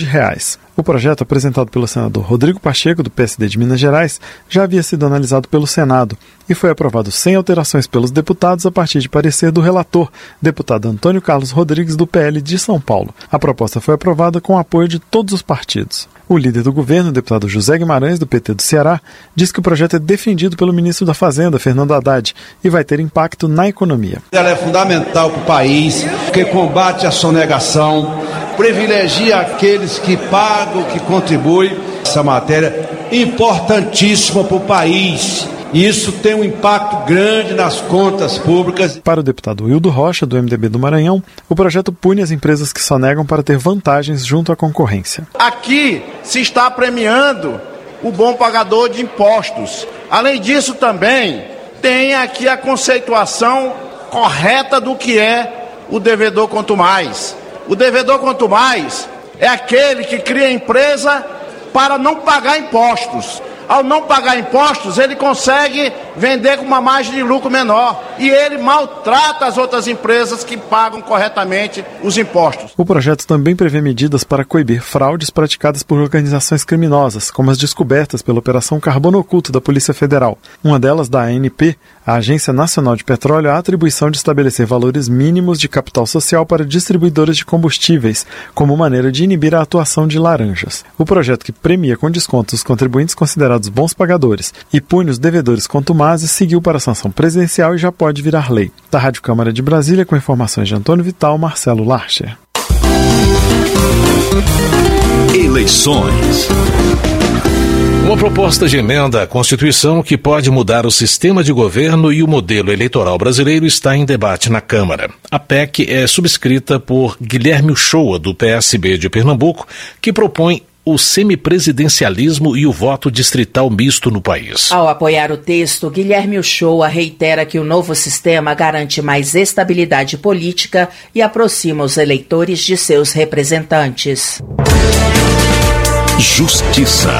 Goiás. O projeto apresentado pelo senador Rodrigo Pacheco, do P S D de Minas Gerais, já havia sido analisado pelo Senado e foi aprovado sem alterações pelos deputados a partir de parecer do relator, deputado Antônio Carlos Rodrigues, do P L de São Paulo. A proposta foi aprovada com o apoio de todos os partidos. O líder do governo, o deputado José Guimarães, do P T do Ceará, diz que o projeto é defendido pelo ministro da Fazenda, Fernando Haddad, e vai ter impacto na economia.
Ela é fundamental para o país, porque combate a sonegação, privilegia aqueles que pagam, que contribuem. Essa matéria é importantíssima para o país. E isso tem um impacto grande nas contas públicas.
Para o deputado Wildo Rocha, do M D B do Maranhão, o projeto pune as empresas que sonegam para ter vantagens junto à concorrência.
Aqui se está premiando o bom pagador de impostos. Além disso, também tem aqui a conceituação correta do que é o devedor quanto mais. O devedor quanto mais é aquele que cria empresa para não pagar impostos. Ao não pagar impostos, ele consegue vender com uma margem de lucro menor. E ele maltrata as outras empresas que pagam corretamente os impostos.
O projeto também prevê medidas para coibir fraudes praticadas por organizações criminosas, como as descobertas pela Operação Carbono Oculto da Polícia Federal. Uma delas da A N P, a Agência Nacional de Petróleo, a atribuição de estabelecer valores mínimos de capital social para distribuidoras de combustíveis, como maneira de inibir a atuação de laranjas. O projeto, que premia com descontos os contribuintes considerados bons pagadores e pune os devedores contumazes, seguiu para a sanção presidencial e já pode virar lei. Da Rádio Câmara de Brasília, com informações de Antônio Vital, Marcelo Larcher.
Eleições. Uma proposta de emenda à Constituição que pode mudar o sistema de governo e o modelo eleitoral brasileiro está em debate na Câmara. A P E C é subscrita por Guilherme Uchoa, do P S B de Pernambuco, que propõe o semipresidencialismo e o voto distrital misto no país.
Ao apoiar o texto, Guilherme Uchoa reitera que o novo sistema garante mais estabilidade política e aproxima os eleitores de seus representantes.
Justiça.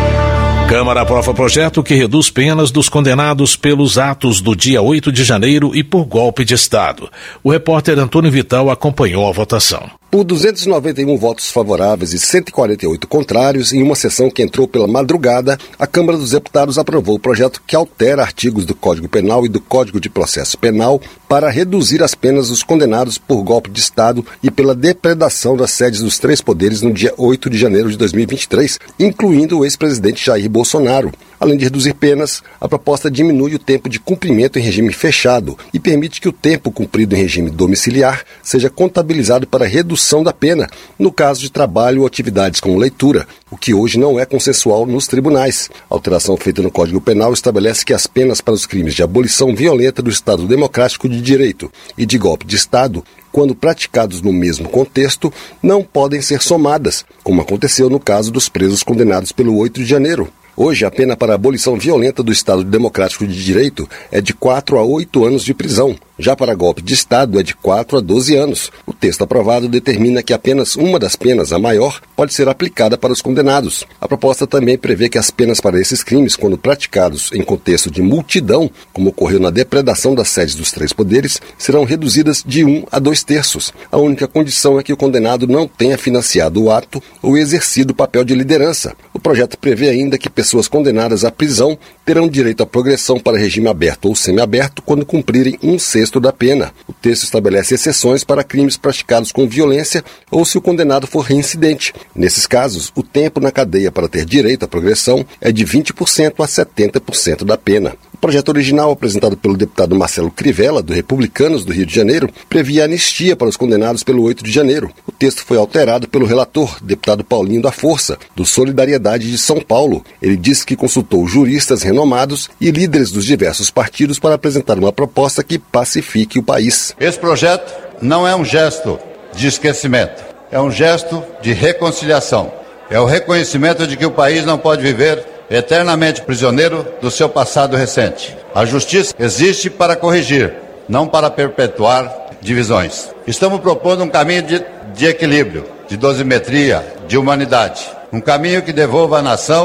Câmara aprova projeto que reduz penas dos condenados pelos atos do dia oito de janeiro e por golpe de Estado. O repórter Antônio Vital acompanhou a votação.
Por duzentos e noventa e um votos favoráveis e cento e quarenta e oito contrários, em uma sessão que entrou pela madrugada, a Câmara dos Deputados aprovou o projeto que altera artigos do Código Penal e do Código de Processo Penal para reduzir as penas dos condenados por golpe de Estado e pela depredação das sedes dos três poderes no dia oito de janeiro de dois mil e vinte e três, incluindo o ex-presidente Jair Bolsonaro. Além de reduzir penas, a proposta diminui o tempo de cumprimento em regime fechado e permite que o tempo cumprido em regime domiciliar seja contabilizado para redução da pena, no caso de trabalho ou atividades como leitura, o que hoje não é consensual nos tribunais. A alteração feita no Código Penal estabelece que as penas para os crimes de abolição violenta do Estado Democrático de Direito e de golpe de Estado, quando praticados no mesmo contexto, não podem ser somadas, como aconteceu no caso dos presos condenados pelo oito de janeiro. Hoje, a pena para a abolição violenta do Estado Democrático de Direito é de quatro a oito anos de prisão. Já para golpe de Estado é de quatro a doze anos. O texto aprovado determina que apenas uma das penas, a maior, pode ser aplicada para os condenados. A proposta também prevê que as penas para esses crimes, quando praticados em contexto de multidão, como ocorreu na depredação das sedes dos três poderes, serão reduzidas de um a dois terços. A única condição é que o condenado não tenha financiado o ato ou exercido o papel de liderança. O projeto prevê ainda que pessoas condenadas à prisão terão direito à progressão para regime aberto ou semiaberto quando cumprirem um sexto da pena. O texto estabelece exceções para crimes praticados com violência ou se o condenado for reincidente. Nesses casos, o tempo na cadeia para ter direito à progressão é de vinte por cento a setenta por cento da pena. O projeto original, apresentado pelo deputado Marcelo Crivella, do Republicanos do Rio de Janeiro, previa anistia para os condenados pelo oito de janeiro. O texto foi alterado pelo relator, deputado Paulinho da Força, do Solidariedade de São Paulo. Ele disse que consultou juristas renomados e líderes dos diversos partidos para apresentar uma proposta que pacifique o país.
Esse projeto não é um gesto de esquecimento, é um gesto de reconciliação. É o reconhecimento de que o país não pode viver eternamente prisioneiro do seu passado recente. A justiça existe para corrigir, não para perpetuar divisões. Estamos propondo um caminho de, de equilíbrio, de dosimetria, de humanidade. Um caminho que devolva à nação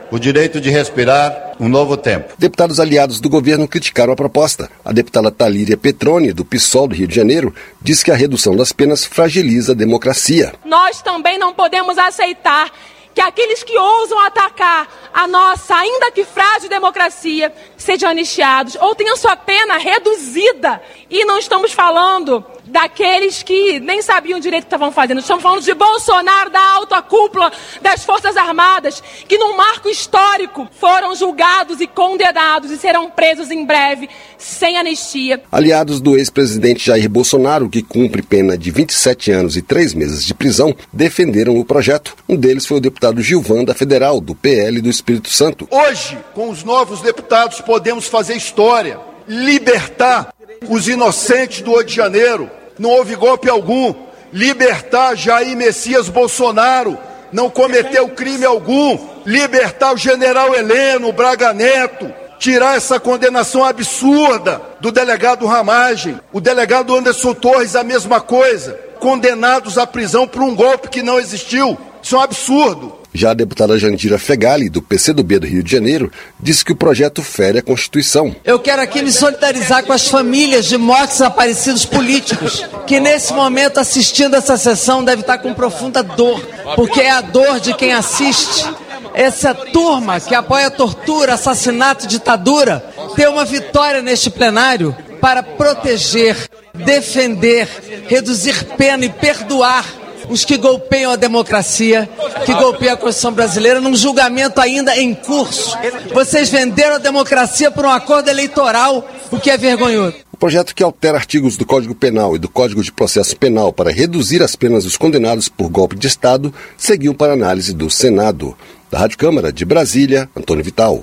o direito de respirar um novo tempo.
Deputados aliados do governo criticaram a proposta. A deputada Talíria Petroni, do PSOL do Rio de Janeiro, diz que a redução das penas fragiliza a democracia.
Nós também não podemos aceitar que aqueles que ousam atacar a nossa, ainda que frágil democracia, sejam anistiados ou tenham sua pena reduzida. E não estamos falando daqueles que nem sabiam direito o que estavam fazendo. Estamos falando de Bolsonaro, da alta cúpula das Forças Armadas, que num marco histórico foram julgados e condenados e serão presos em breve, sem anistia.
Aliados do ex-presidente Jair Bolsonaro, que cumpre pena de vinte e sete anos e três meses de prisão, defenderam o projeto. Um deles foi o deputado Gilvan da Federal, do P L do Espírito Santo.
Hoje, com os novos deputados, podemos fazer história, libertar os inocentes do Rio de Janeiro. Não houve golpe algum. Libertar Jair Messias Bolsonaro, não cometeu crime algum. Libertar o general Heleno Braga Neto. Tirar essa condenação absurda do delegado Ramagem. O delegado Anderson Torres, a mesma coisa. Condenados à prisão por um golpe que não existiu. Isso é um absurdo.
Já a deputada Jandira Fegali, do P C do B do Rio de Janeiro, disse que o projeto fere a Constituição.
Eu quero aqui me solidarizar com as famílias de mortos desaparecidos políticos, que nesse momento, assistindo essa sessão, deve estar com profunda dor, porque é a dor de quem assiste. Essa turma que apoia a tortura, assassinato, ditadura, ter uma vitória neste plenário para proteger, defender, reduzir pena e perdoar os que golpeiam a democracia, que golpeiam a Constituição brasileira, num julgamento ainda em curso. Vocês venderam a democracia por um acordo eleitoral, o que é vergonhoso.
O projeto, que altera artigos do Código Penal e do Código de Processo Penal para reduzir as penas dos condenados por golpe de Estado, seguiu para análise do Senado. Da Rádio Câmara de Brasília, Antônio Vital.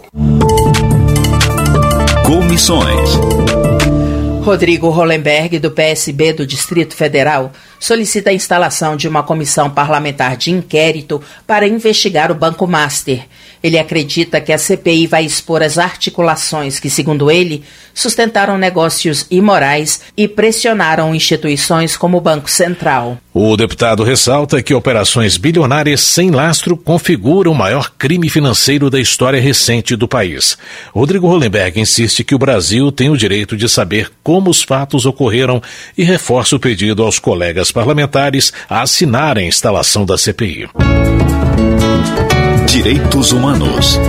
Comissões.
Rodrigo Hollenberg, do P S B do Distrito Federal, solicita a instalação de uma comissão parlamentar de inquérito para investigar o Banco Master. Ele acredita que a C P I vai expor as articulações que, segundo ele, sustentaram negócios imorais e pressionaram instituições como o Banco Central.
O deputado ressalta que operações bilionárias sem lastro configuram o maior crime financeiro da história recente do país. Rodrigo Hollenberg insiste que o Brasil tem o direito de saber como os fatos ocorreram e reforça o pedido aos colegas parlamentares a assinarem a instalação da C P I.
Direitos Humanos.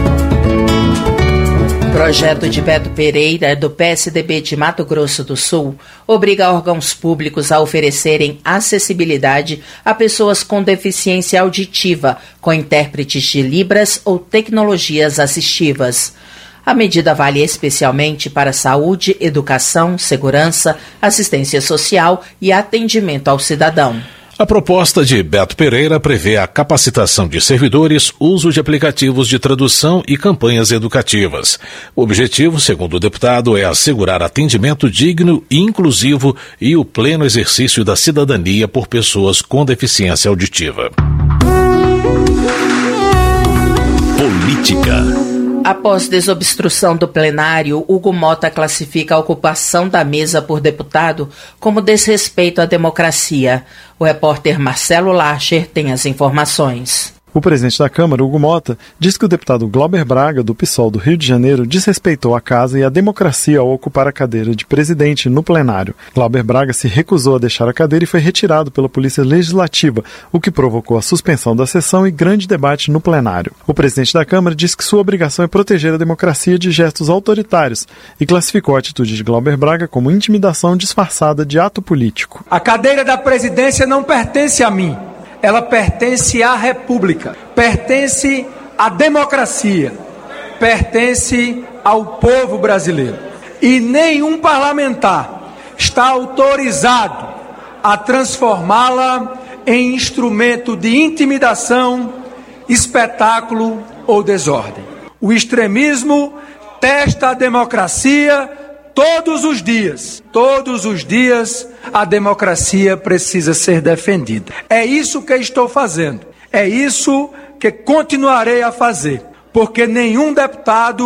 Projeto de Beto Pereira, do P S D B de Mato Grosso do Sul, obriga órgãos públicos a oferecerem acessibilidade a pessoas com deficiência auditiva, com intérpretes de Libras ou tecnologias assistivas. A medida vale especialmente para saúde, educação, segurança, assistência social e atendimento ao cidadão.
A proposta de Beto Pereira prevê a capacitação de servidores, uso de aplicativos de tradução e campanhas educativas. O objetivo, segundo o deputado, é assegurar atendimento digno e inclusivo e o pleno exercício da cidadania por pessoas com deficiência auditiva.
Política.
Após desobstrução do plenário, Hugo Mota classifica a ocupação da mesa por deputado como desrespeito à democracia. O repórter Marcelo Larcher tem as informações.
O presidente da Câmara, Hugo Mota, diz que o deputado Glauber Braga, do PSOL do Rio de Janeiro, desrespeitou a casa e a democracia ao ocupar a cadeira de presidente no plenário. Glauber Braga se recusou a deixar a cadeira e foi retirado pela Polícia Legislativa, o que provocou a suspensão da sessão e grande debate no plenário. O presidente da Câmara diz que sua obrigação é proteger a democracia de gestos autoritários e classificou a atitude de Glauber Braga como intimidação disfarçada de ato político.
A cadeira da presidência não pertence a mim. Ela pertence à República, pertence à democracia, pertence ao povo brasileiro. E nenhum parlamentar está autorizado a transformá-la em instrumento de intimidação, espetáculo ou desordem. O extremismo testa a democracia todos os dias. Todos os dias a democracia precisa ser defendida. É isso que estou fazendo. É isso que continuarei a fazer. Porque nenhum deputado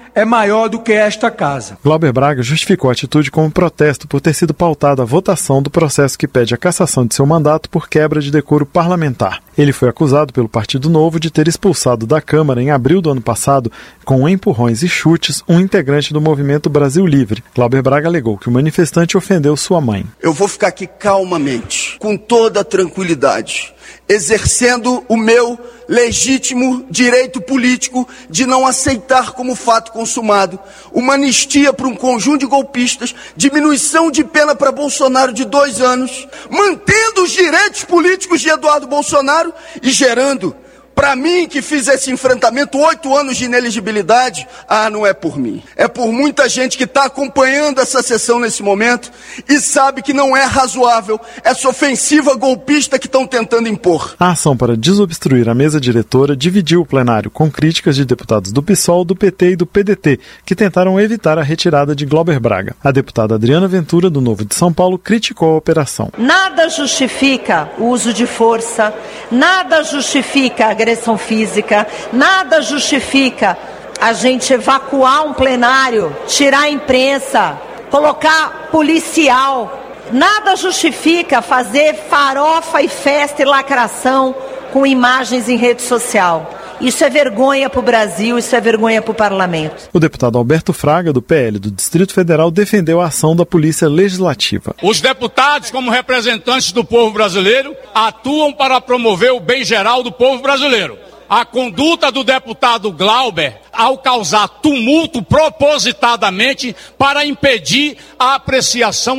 é maior do que esta casa.
Glauber Braga justificou a atitude como protesto por ter sido pautada a votação do processo que pede a cassação de seu mandato por quebra de decoro parlamentar. Ele foi acusado pelo Partido Novo de ter expulsado da Câmara em abril do ano passado, com empurrões e chutes, um integrante do Movimento Brasil Livre. Glauber Braga alegou que o manifestante ofendeu sua mãe.
Eu vou ficar aqui calmamente, com toda a tranquilidade, exercendo o meu legítimo direito político de não aceitar como fato consumado uma anistia para um conjunto de golpistas, diminuição de pena para Bolsonaro de dois anos, mantendo os direitos políticos de Eduardo Bolsonaro e gerando, para mim, que fiz esse enfrentamento, oito anos de inelegibilidade. Ah, não é por mim. É por muita gente que está acompanhando essa sessão nesse momento e sabe que não é razoável essa ofensiva golpista que estão tentando impor.
A ação para desobstruir a mesa diretora dividiu o plenário com críticas de deputados do PSOL, do P T e do P D T, que tentaram evitar a retirada de Glauber Braga. A deputada Adriana Ventura, do Novo de São Paulo, criticou a operação.
Nada justifica o uso de força, nada justifica a agressão física, nada justifica a gente evacuar um plenário, tirar a imprensa, colocar policial, nada justifica fazer farofa e festa e lacração com imagens em rede social. Isso é vergonha para o Brasil, isso é vergonha para o parlamento.
O deputado Alberto Fraga, do P L do Distrito Federal, defendeu a ação da Polícia Legislativa.
Os deputados, como representantes do povo brasileiro, atuam para promover o bem geral do povo brasileiro. A conduta do deputado Glauber, ao causar tumulto propositadamente para impedir a apreciação